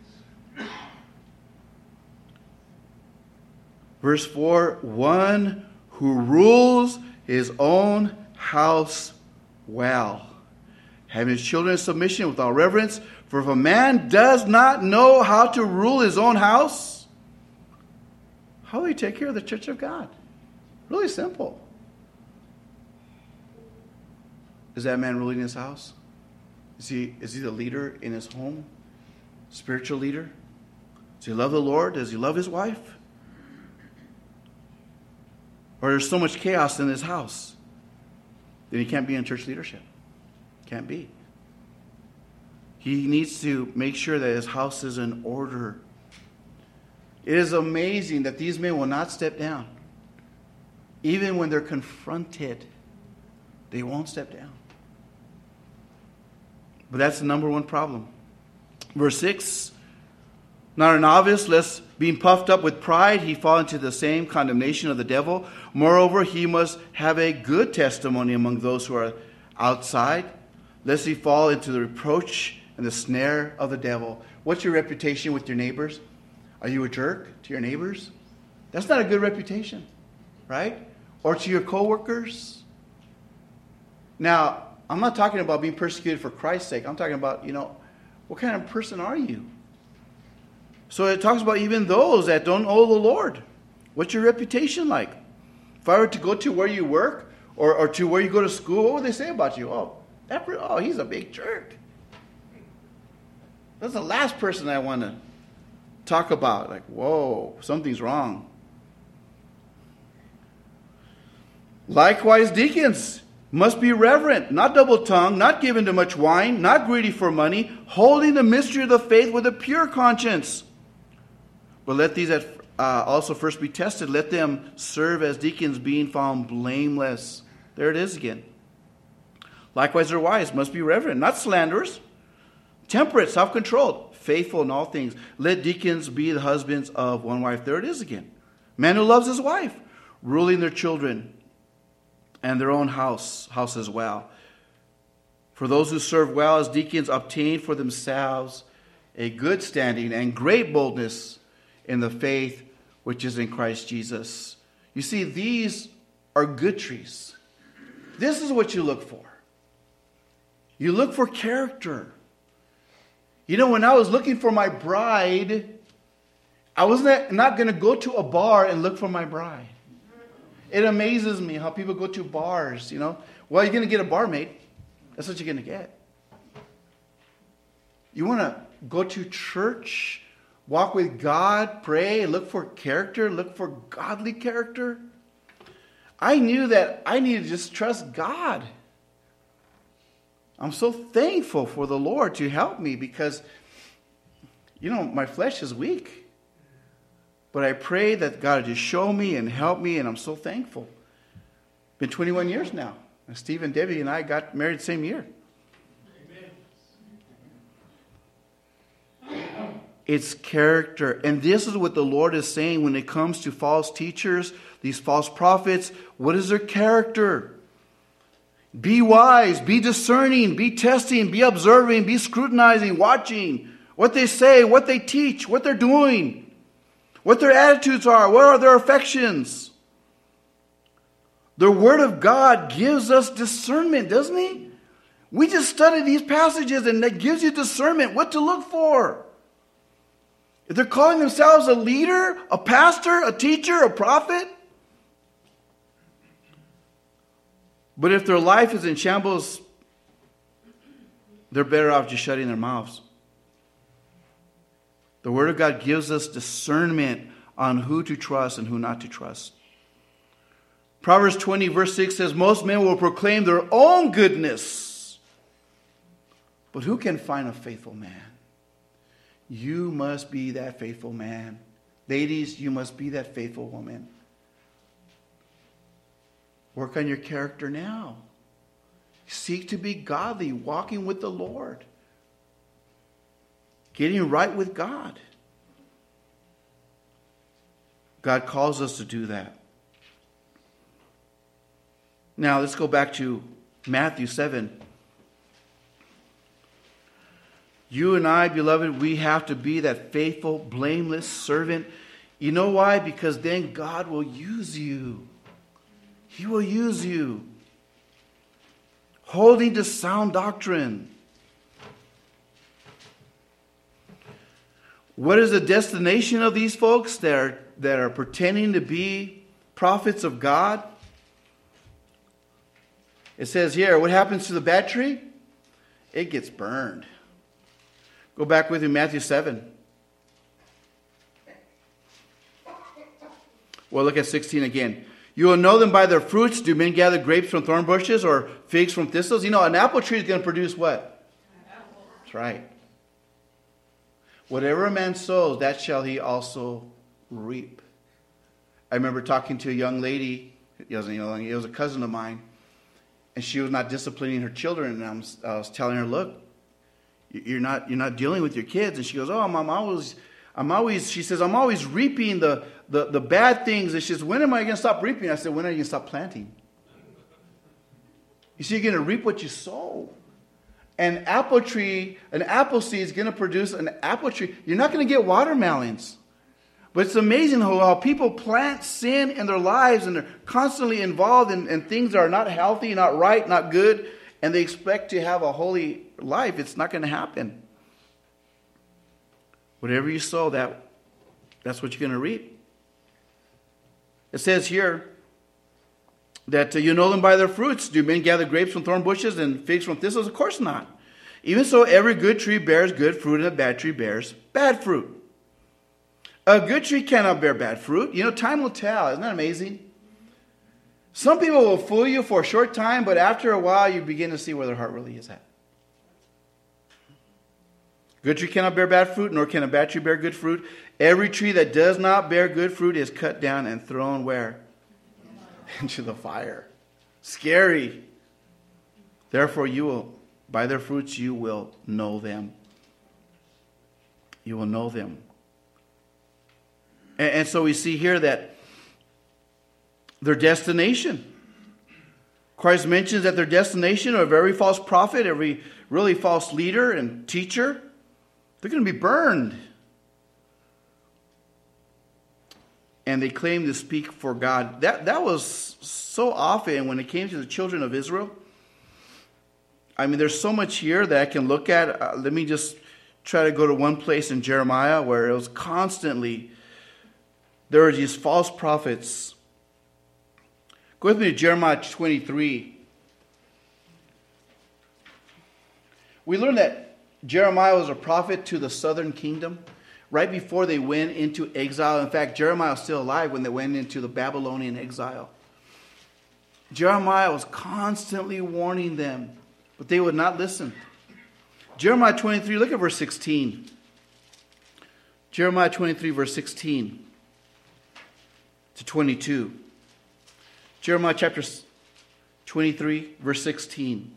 Verse four, one who rules his own house well, having his children in submission with all reverence. For if a man does not know how to rule his own house, how will he take care of the church of God? Really simple. Is that man ruling his house? Is he, is he the leader in his home? Spiritual leader? Does he love the Lord? Does he love his wife? Or there's so much chaos in his house that he can't be in church leadership. Can't be. He needs to make sure that his house is in order. It is amazing that these men will not step down. Even when they're confronted, they won't step down. But that's the number one problem. Verse six, not a novice, lest being puffed up with pride, he fall into the same condemnation of the devil. Moreover, he must have a good testimony among those who are outside, lest he fall into the reproach and the snare of the devil. What's your reputation with your neighbors? Are you a jerk to your neighbors? That's not a good reputation, right? Or to your coworkers? Now, I'm not talking about being persecuted for Christ's sake. I'm talking about, you know, what kind of person are you? So it talks about even those that don't know the Lord. What's your reputation like? If I were to go to where you work or, or to where you go to school, what would they say about you? Oh, that, oh, he's a big jerk. That's the last person I want to talk about. Like, whoa, something's wrong. Likewise, deacons must be reverent, not double-tongued, not given to much wine, not greedy for money, holding the mystery of the faith with a pure conscience. But let these at, uh, also first be tested. Let them serve as deacons, being found blameless. There it is again. Likewise, their wives must be reverent, not slanderers, temperate, self-controlled, faithful in all things. Let deacons be the husbands of one wife. There it is again. Man who loves his wife, ruling their children and their own house, house as well. For those who serve well as deacons obtain for themselves a good standing and great boldness in the faith which is in Christ Jesus. You see, these are good trees. This is what you look for. You look for character. You know, when I was looking for my bride, I was not, not going to go to a bar and look for my bride. It amazes me how people go to bars, you know. Well, you're going to get a barmaid. That's what you're going to get. You want to go to church, walk with God, pray, look for character, look for godly character. I knew that I needed to just trust God. I'm so thankful for the Lord to help me because, you know, my flesh is weak. But I pray that God would just show me and help me, and I'm so thankful. Been twenty-one years now. And Steve and Debbie and I got married the same year. Amen. It's character. And this is what the Lord is saying when it comes to false teachers, these false prophets. What is their character? Be wise, be discerning, be testing, be observing, be scrutinizing, watching what they say, what they teach, what they're doing. What their attitudes are. What are their affections? The Word of God gives us discernment, doesn't He? We just study these passages and that gives you discernment, what to look for. If they're calling themselves a leader, a pastor, a teacher, a prophet. But if their life is in shambles, they're better off just shutting their mouths. The Word of God gives us discernment on who to trust and who not to trust. Proverbs twenty verse six says, most men will proclaim their own goodness. But who can find a faithful man? You must be that faithful man. Ladies, you must be that faithful woman. Work on your character now. Seek to be godly, walking with the Lord. Getting right with God. God calls us to do that. Now let's go back to Matthew seven. You and I, beloved, we have to be that faithful, blameless servant. You know why? Because then God will use you. He will use you. Holding to sound doctrine. What is the destination of these folks that are, that are pretending to be prophets of God? It says here, what happens to the bad tree? It gets burned. Go back with me, Matthew seven. Well, look at sixteen again. You will know them by their fruits. Do men gather grapes from thorn bushes or figs from thistles? You know, an apple tree is going to produce what? Apple. That's right. Whatever a man sows, that shall he also reap. I remember talking to a young lady. It wasn't, you know, it was a cousin of mine. And she was not disciplining her children. And I was, I was telling her, look, you're not, you're not dealing with your kids. And she goes, oh, I'm, I'm always, I'm always, she says, I'm always reaping the, the, the bad things. And she says, when am I going to stop reaping? I said, when are you going to stop planting? You see, you're going to reap what you sow. An apple tree, an apple seed is going to produce an apple tree. You're not going to get watermelons. But it's amazing how, how people plant sin in their lives and they're constantly involved in, in things that are not healthy, not right, not good, and they expect to have a holy life. It's not going to happen. Whatever you sow, that, that's what you're going to reap. It says here that uh, you know them by their fruits. Do men gather grapes from thorn bushes and figs from thistles? Of course not. Even so, every good tree bears good fruit, and a bad tree bears bad fruit. A good tree cannot bear bad fruit. You know, time will tell. Isn't that amazing? Some people will fool you for a short time, but after a while, you begin to see where their heart really is at. A good tree cannot bear bad fruit, nor can a bad tree bear good fruit. Every tree that does not bear good fruit is cut down and thrown where? Into the fire. Scary. Therefore, you will, by their fruits, you will know them. You will know them. And, and so we see here that their destination. Christ mentions that their destination of every false prophet, every really false leader and teacher, they're going to be burned. And they claim to speak for God. That, that was so often when it came to the children of Israel. I mean, there's so much here that I can look at. Uh, let me just try to go to one place in Jeremiah where it was constantly, there were these false prophets. Go with me to Jeremiah twenty-three. We learned that Jeremiah was a prophet to the southern kingdom right before they went into exile. In fact, Jeremiah was still alive when they went into the Babylonian exile. Jeremiah was constantly warning them, but they would not listen. Jeremiah twenty-three, look at verse sixteen. Jeremiah twenty-three, verse sixteen to twenty-two. Jeremiah chapter twenty-three, verse sixteen.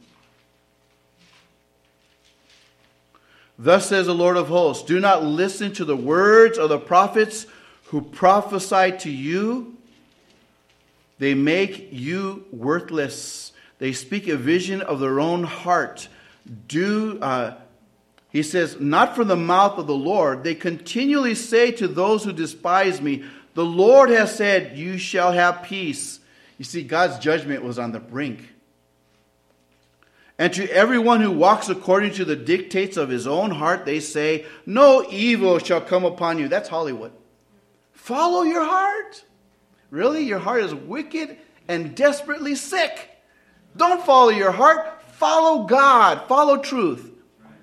Thus says the Lord of hosts, do not listen to the words of the prophets who prophesy to you. They make you worthless. They speak a vision of their own heart. Do, uh, he says, not from the mouth of the Lord. They continually say to those who despise me, the Lord has said, you shall have peace. You see, God's judgment was on the brink. And to everyone who walks according to the dictates of his own heart, they say, no evil shall come upon you. That's Hollywood. Follow your heart. Really? Your heart is wicked and desperately sick. Don't follow your heart. Follow God. Follow truth.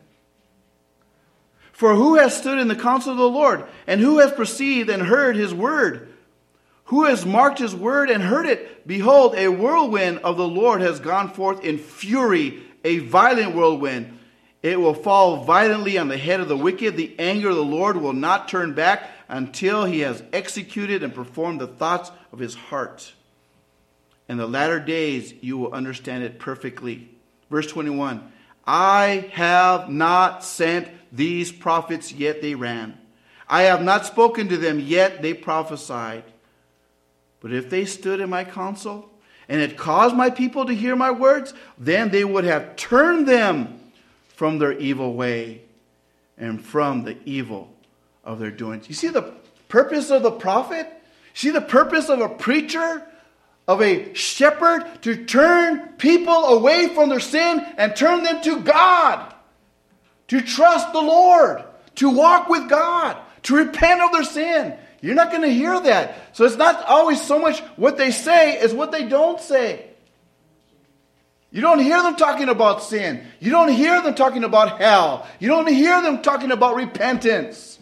For who has stood in the counsel of the Lord? And who has perceived and heard his word? Who has marked his word and heard it? Behold, a whirlwind of the Lord has gone forth in fury, a violent whirlwind. It will fall violently on the head of the wicked. The anger of the Lord will not turn back until he has executed and performed the thoughts of his heart. In the latter days you will understand it perfectly. Verse twenty-one. I have not sent these prophets, yet they ran. I have not spoken to them, yet they prophesied. But if they stood in my counsel and had caused my people to hear my words, then they would have turned them from their evil way and from the evil of their doings. You see the purpose of the prophet? See the purpose of a preacher, of a shepherd, to turn people away from their sin and turn them to God, to trust the Lord, to walk with God, to repent of their sin. You're not going to hear that. So it's not always so much what they say as what they don't say. You don't hear them talking about sin. You don't hear them talking about hell. You don't hear them talking about repentance.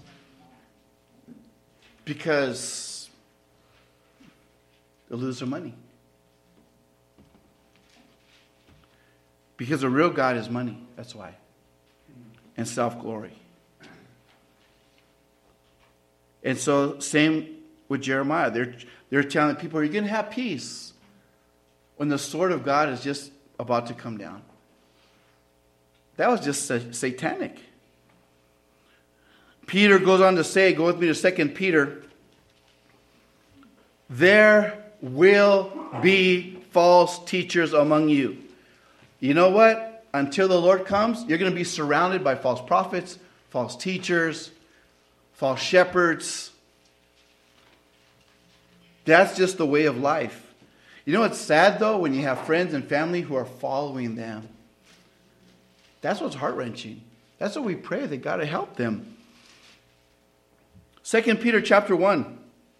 Because they'll lose their money. Because the real God is money. That's why. And self-glory. And so, same with Jeremiah. They're, they're telling people, you're going to have peace when the sword of God is just about to come down. That was just satanic. Peter goes on to say, go with me to Second Peter. There will be false teachers among you. You know what? Until the Lord comes, you're going to be surrounded by false prophets, false teachers, false shepherds. That's just the way of life. You know what's sad though? When you have friends and family who are following them. That's what's heart-wrenching. That's what we pray, that God will help them. Second Peter chapter one.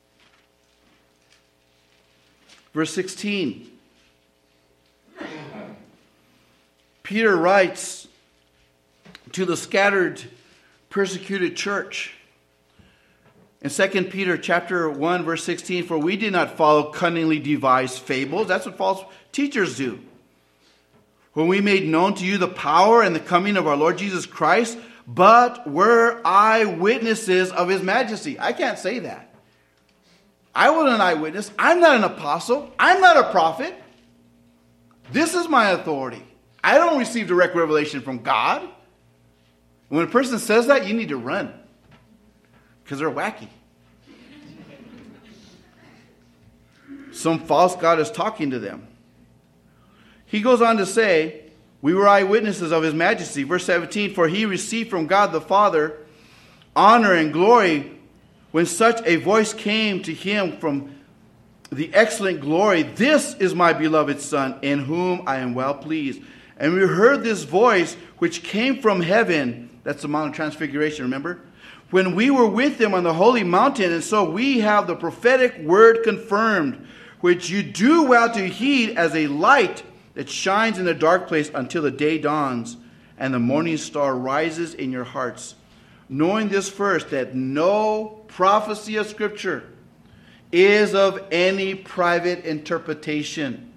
Verse sixteen. Peter writes to the scattered, persecuted church. In Second Peter chapter one, verse sixteen, for we did not follow cunningly devised fables. That's what false teachers do. When we made known to you the power and the coming of our Lord Jesus Christ, but were eyewitnesses of his majesty. I can't say that. I wasn't an eyewitness. I'm not an apostle. I'm not a prophet. This is my authority. I don't receive direct revelation from God. When a person says that, you need to run. Because they're wacky. Some false god is talking to them. He goes on to say, we were eyewitnesses of his majesty. Verse seventeen, for he received from God the Father honor and glory when such a voice came to him from the excellent glory. This is my beloved Son, in whom I am well pleased. And we heard this voice which came from heaven. That's the Mount of Transfiguration, remember? When we were with him on the holy mountain, and so we have the prophetic word confirmed, which you do well to heed as a light that shines in the dark place until the day dawns and the morning star rises in your hearts. Knowing this first, that no prophecy of Scripture is of any private interpretation.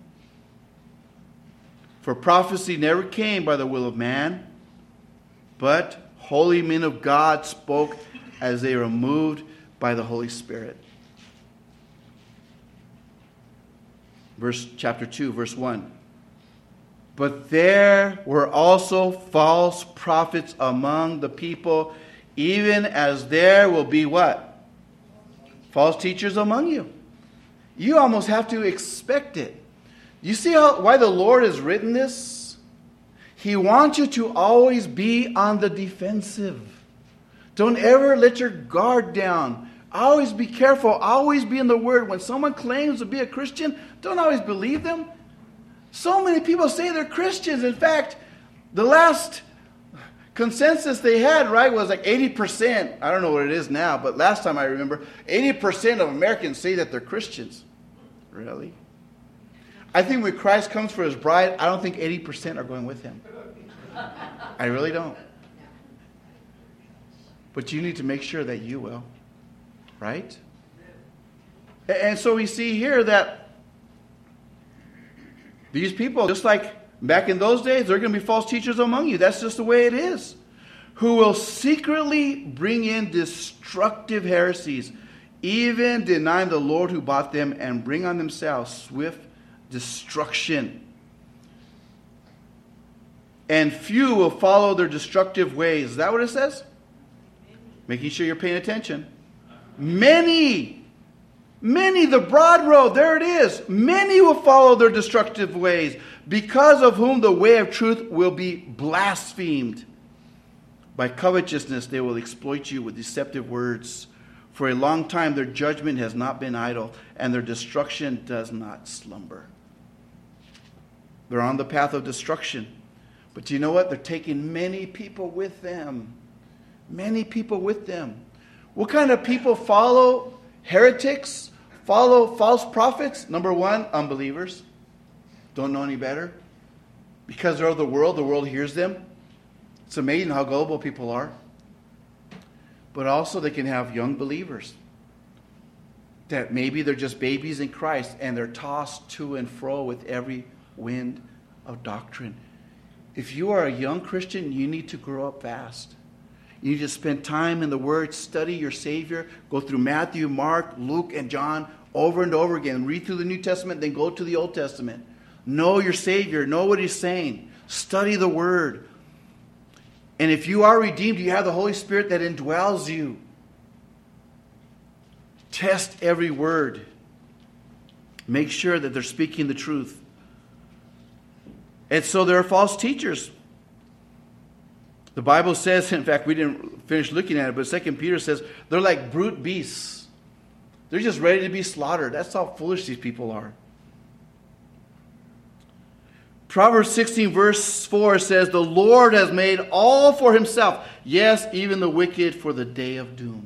For prophecy never came by the will of man, but holy men of God spoke as they were moved by the Holy Spirit. Verse chapter two, verse one. But there were also false prophets among the people, even as there will be what? False teachers among you. You almost have to expect it. You see how, why the Lord has written this? He wants you to always be on the defensive. Don't ever let your guard down. Always be careful. Always be in the Word. When someone claims to be a Christian, don't always believe them. So many people say they're Christians. In fact, the last consensus they had, right, was like eighty percent. I don't know what it is now, but last time I remember, eighty percent of Americans say that they're Christians. Really? I think when Christ comes for his bride, I don't think eighty percent are going with him. I really don't. But you need to make sure that you will. Right? And so we see here that these people, just like back in those days, there are going to be false teachers among you. That's just the way it is. Who will secretly bring in destructive heresies, even denying the Lord who bought them, and bring on themselves swift destruction. And few will follow their destructive ways. Is that what it says? Making sure you're paying attention. Many. Many, the broad road, there it is. Many will follow their destructive ways, because of whom the way of truth will be blasphemed. By covetousness they will exploit you with deceptive words. For a long time their judgment has not been idle, and their destruction does not slumber. They're on the path of destruction. But you know what? They're taking many people with them. Many people with them. What kind of people follow heretics? Follow false prophets? Number one, unbelievers. Don't know any better. Because they're of the world, the world hears them. It's amazing how gullible people are. But also they can have young believers. That maybe they're just babies in Christ and they're tossed to and fro with every wind of doctrine. If you are a young Christian, you need to grow up fast. You need to spend time in the Word, study your Savior, go through Matthew, Mark, Luke, and John over and over again. Read through the New Testament, then go to the Old Testament. Know your Savior. Know what He's saying. Study the Word. And if you are redeemed, you have the Holy Spirit that indwells you. Test every word. Make sure that they're speaking the truth. And so there are false teachers. The Bible says, in fact, we didn't finish looking at it, but Second Peter says they're like brute beasts. They're just ready to be slaughtered. That's how foolish these people are. Proverbs sixteen verse four says, the Lord has made all for himself. Yes, even the wicked for the day of doom.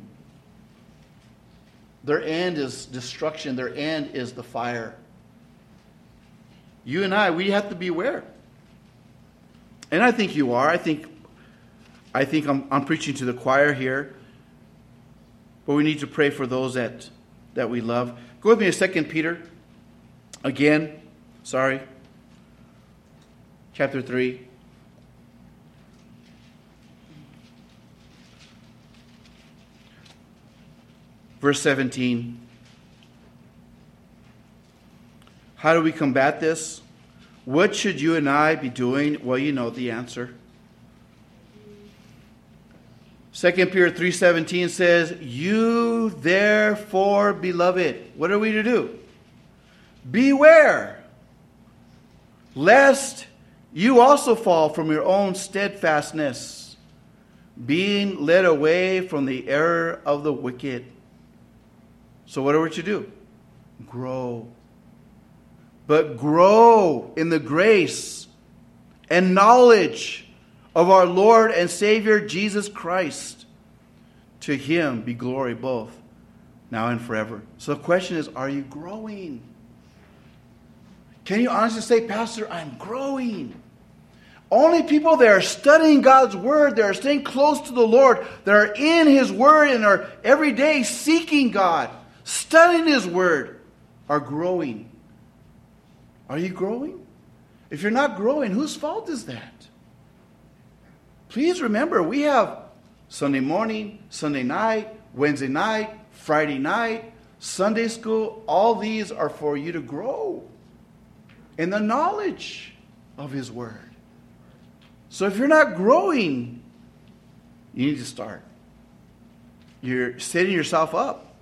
Their end is destruction. Their end is the fire. You and I, we have to beware. And I think you are. I think I think I'm, I'm preaching to the choir here. But we need to pray for those that, that we love. Go with me to Second Peter. Again, sorry. Chapter three. Verse seventeen. How do we combat this? What should you and I be doing? Well, you know the answer. Second Peter three seventeen says, you therefore, beloved, what are we to do? Beware, lest you also fall from your own steadfastness, being led away from the error of the wicked. So what are we to do? Grow. But grow in the grace and knowledge of our Lord and Savior Jesus Christ. To him be glory both now and forever. So the question is, are you growing? Can you honestly say, Pastor, I'm growing? Only people that are studying God's Word, that are staying close to the Lord, that are in His Word and are every day seeking God, studying His Word, are growing. Are you growing? If you're not growing, whose fault is that? Please remember, we have Sunday morning, Sunday night, Wednesday night, Friday night, Sunday school. All these are for you to grow in the knowledge of His Word. So if you're not growing, you need to start. You're setting yourself up.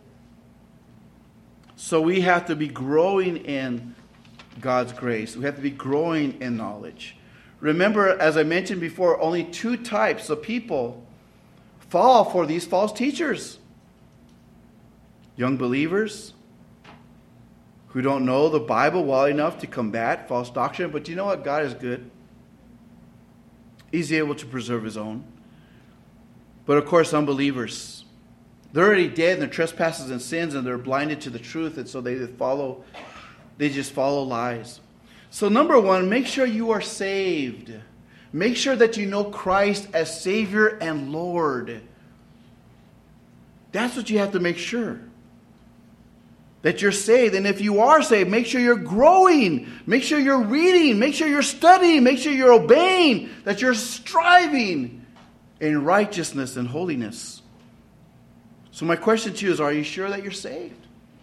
So we have to be growing in God's grace. We have to be growing in knowledge. Remember, as I mentioned before, only two types of people fall for these false teachers. Young believers who don't know the Bible well enough to combat false doctrine. But you know what? God is good. He's able to preserve His own. But of course, unbelievers, they're already dead in their trespasses and sins, and they're blinded to the truth, and so they follow, they just follow lies. So number one, make sure you are saved. Make sure that you know Christ as Savior and Lord. That's what you have to make sure. That you're saved. And if you are saved, make sure you're growing. Make sure you're reading. Make sure you're studying. Make sure you're obeying. That you're striving in righteousness and holiness. So my question to you is, are you sure that you're saved?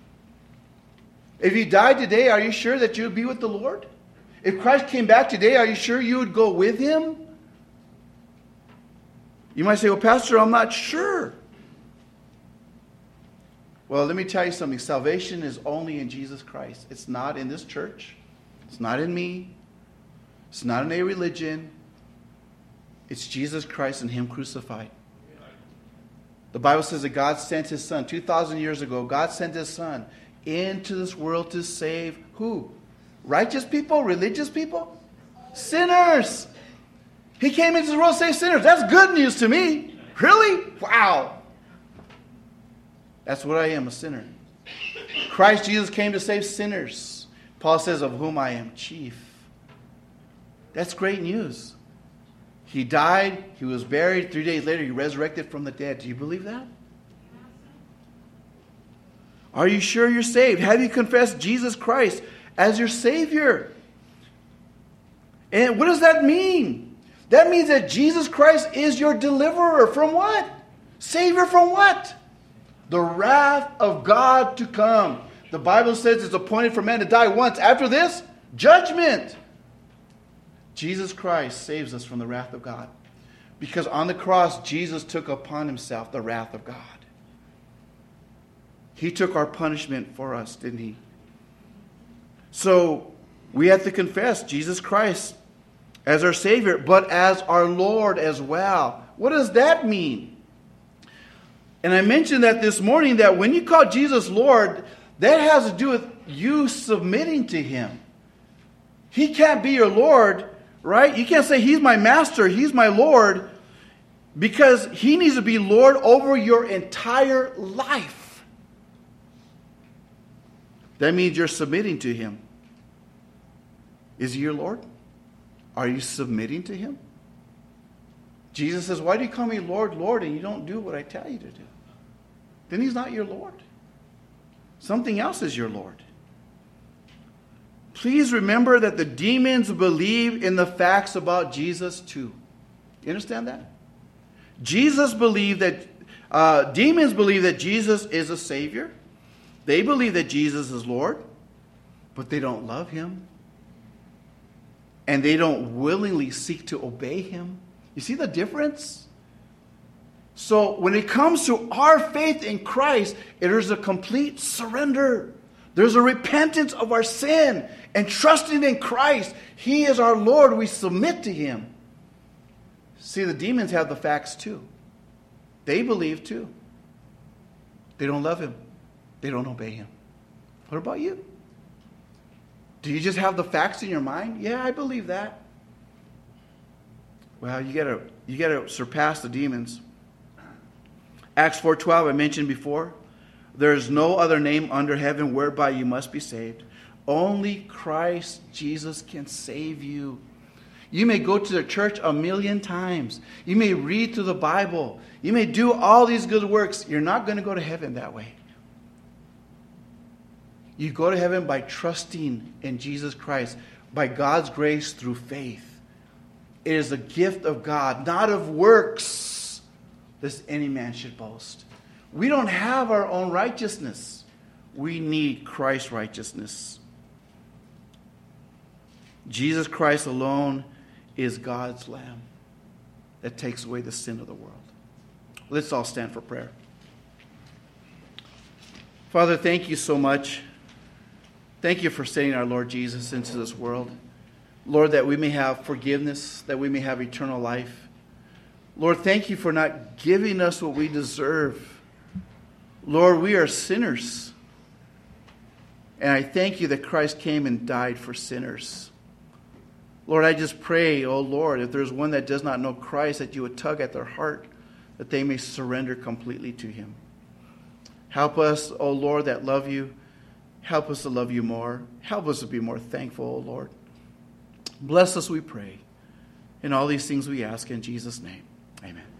If you died today, are you sure that you would be with the Lord? If Christ came back today, are you sure you would go with Him? You might say, well, Pastor, I'm not sure. Well, let me tell you something. Salvation is only in Jesus Christ. It's not in this church. It's not in me. It's not in a religion. It's Jesus Christ and Him crucified. The Bible says that God sent His Son. two thousand years ago, God sent His Son into this world to save who? Righteous people? Religious people? Sinners. He came into this world to save sinners. That's good news to me. Really? Wow. That's what I am, a sinner. Christ Jesus came to save sinners. Paul says, of whom I am chief. That's great news. He died, He was buried, three days later He resurrected from the dead. Do you believe that? Are you sure you're saved? Have you confessed Jesus Christ as your Savior? And what does that mean? That means that Jesus Christ is your deliverer from what? Savior from what? The wrath of God to come. The Bible says it's appointed for man to die once. After this, judgment. Jesus Christ saves us from the wrath of God. Because on the cross, Jesus took upon Himself the wrath of God. He took our punishment for us, didn't He? So we have to confess Jesus Christ as our Savior, but as our Lord as well. What does that mean? And I mentioned that this morning, that when you call Jesus Lord, that has to do with you submitting to Him. He can't be your Lord, right? You can't say He's my master, He's my Lord, because He needs to be Lord over your entire life. That means you're submitting to Him. Is He your Lord? Are you submitting to Him? Jesus says, why do you call me Lord, Lord, and you don't do what I tell you to do? Then He's not your Lord. Something else is your Lord. Please remember that the demons believe in the facts about Jesus too. You understand that? Jesus believed that, uh, demons believe that Jesus is a Savior. They believe that Jesus is Lord, but they don't love Him. And they don't willingly seek to obey Him. You see the difference? So when it comes to our faith in Christ, it is a complete surrender. There's a repentance of our sin and trusting in Christ. He is our Lord. We submit to Him. See, the demons have the facts too. They believe too. They don't love Him. They don't obey Him. What about you? Do you just have the facts in your mind? Yeah, I believe that. Well, you gotta you gotta surpass the demons. Acts four twelve, I mentioned before. There is no other name under heaven whereby you must be saved. Only Christ Jesus can save you. You may go to the church a million times. You may read through the Bible. You may do all these good works. You're not going to go to heaven that way. You go to heaven by trusting in Jesus Christ, by God's grace through faith. It is a gift of God, not of works, lest any man should boast. We don't have our own righteousness. We need Christ's righteousness. Jesus Christ alone is God's Lamb that takes away the sin of the world. Let's all stand for prayer. Father, thank you so much. Thank you for sending our Lord Jesus into this world. Lord, that we may have forgiveness, that we may have eternal life. Lord, thank you for not giving us what we deserve. Lord, we are sinners. And I thank you that Christ came and died for sinners. Lord, I just pray, oh Lord, if there's one that does not know Christ, that you would tug at their heart, that they may surrender completely to him. Help us, oh Lord, that love you. Help us to love you more. Help us to be more thankful, oh Lord. Bless us, we pray. In all these things we ask in Jesus' name. Amen.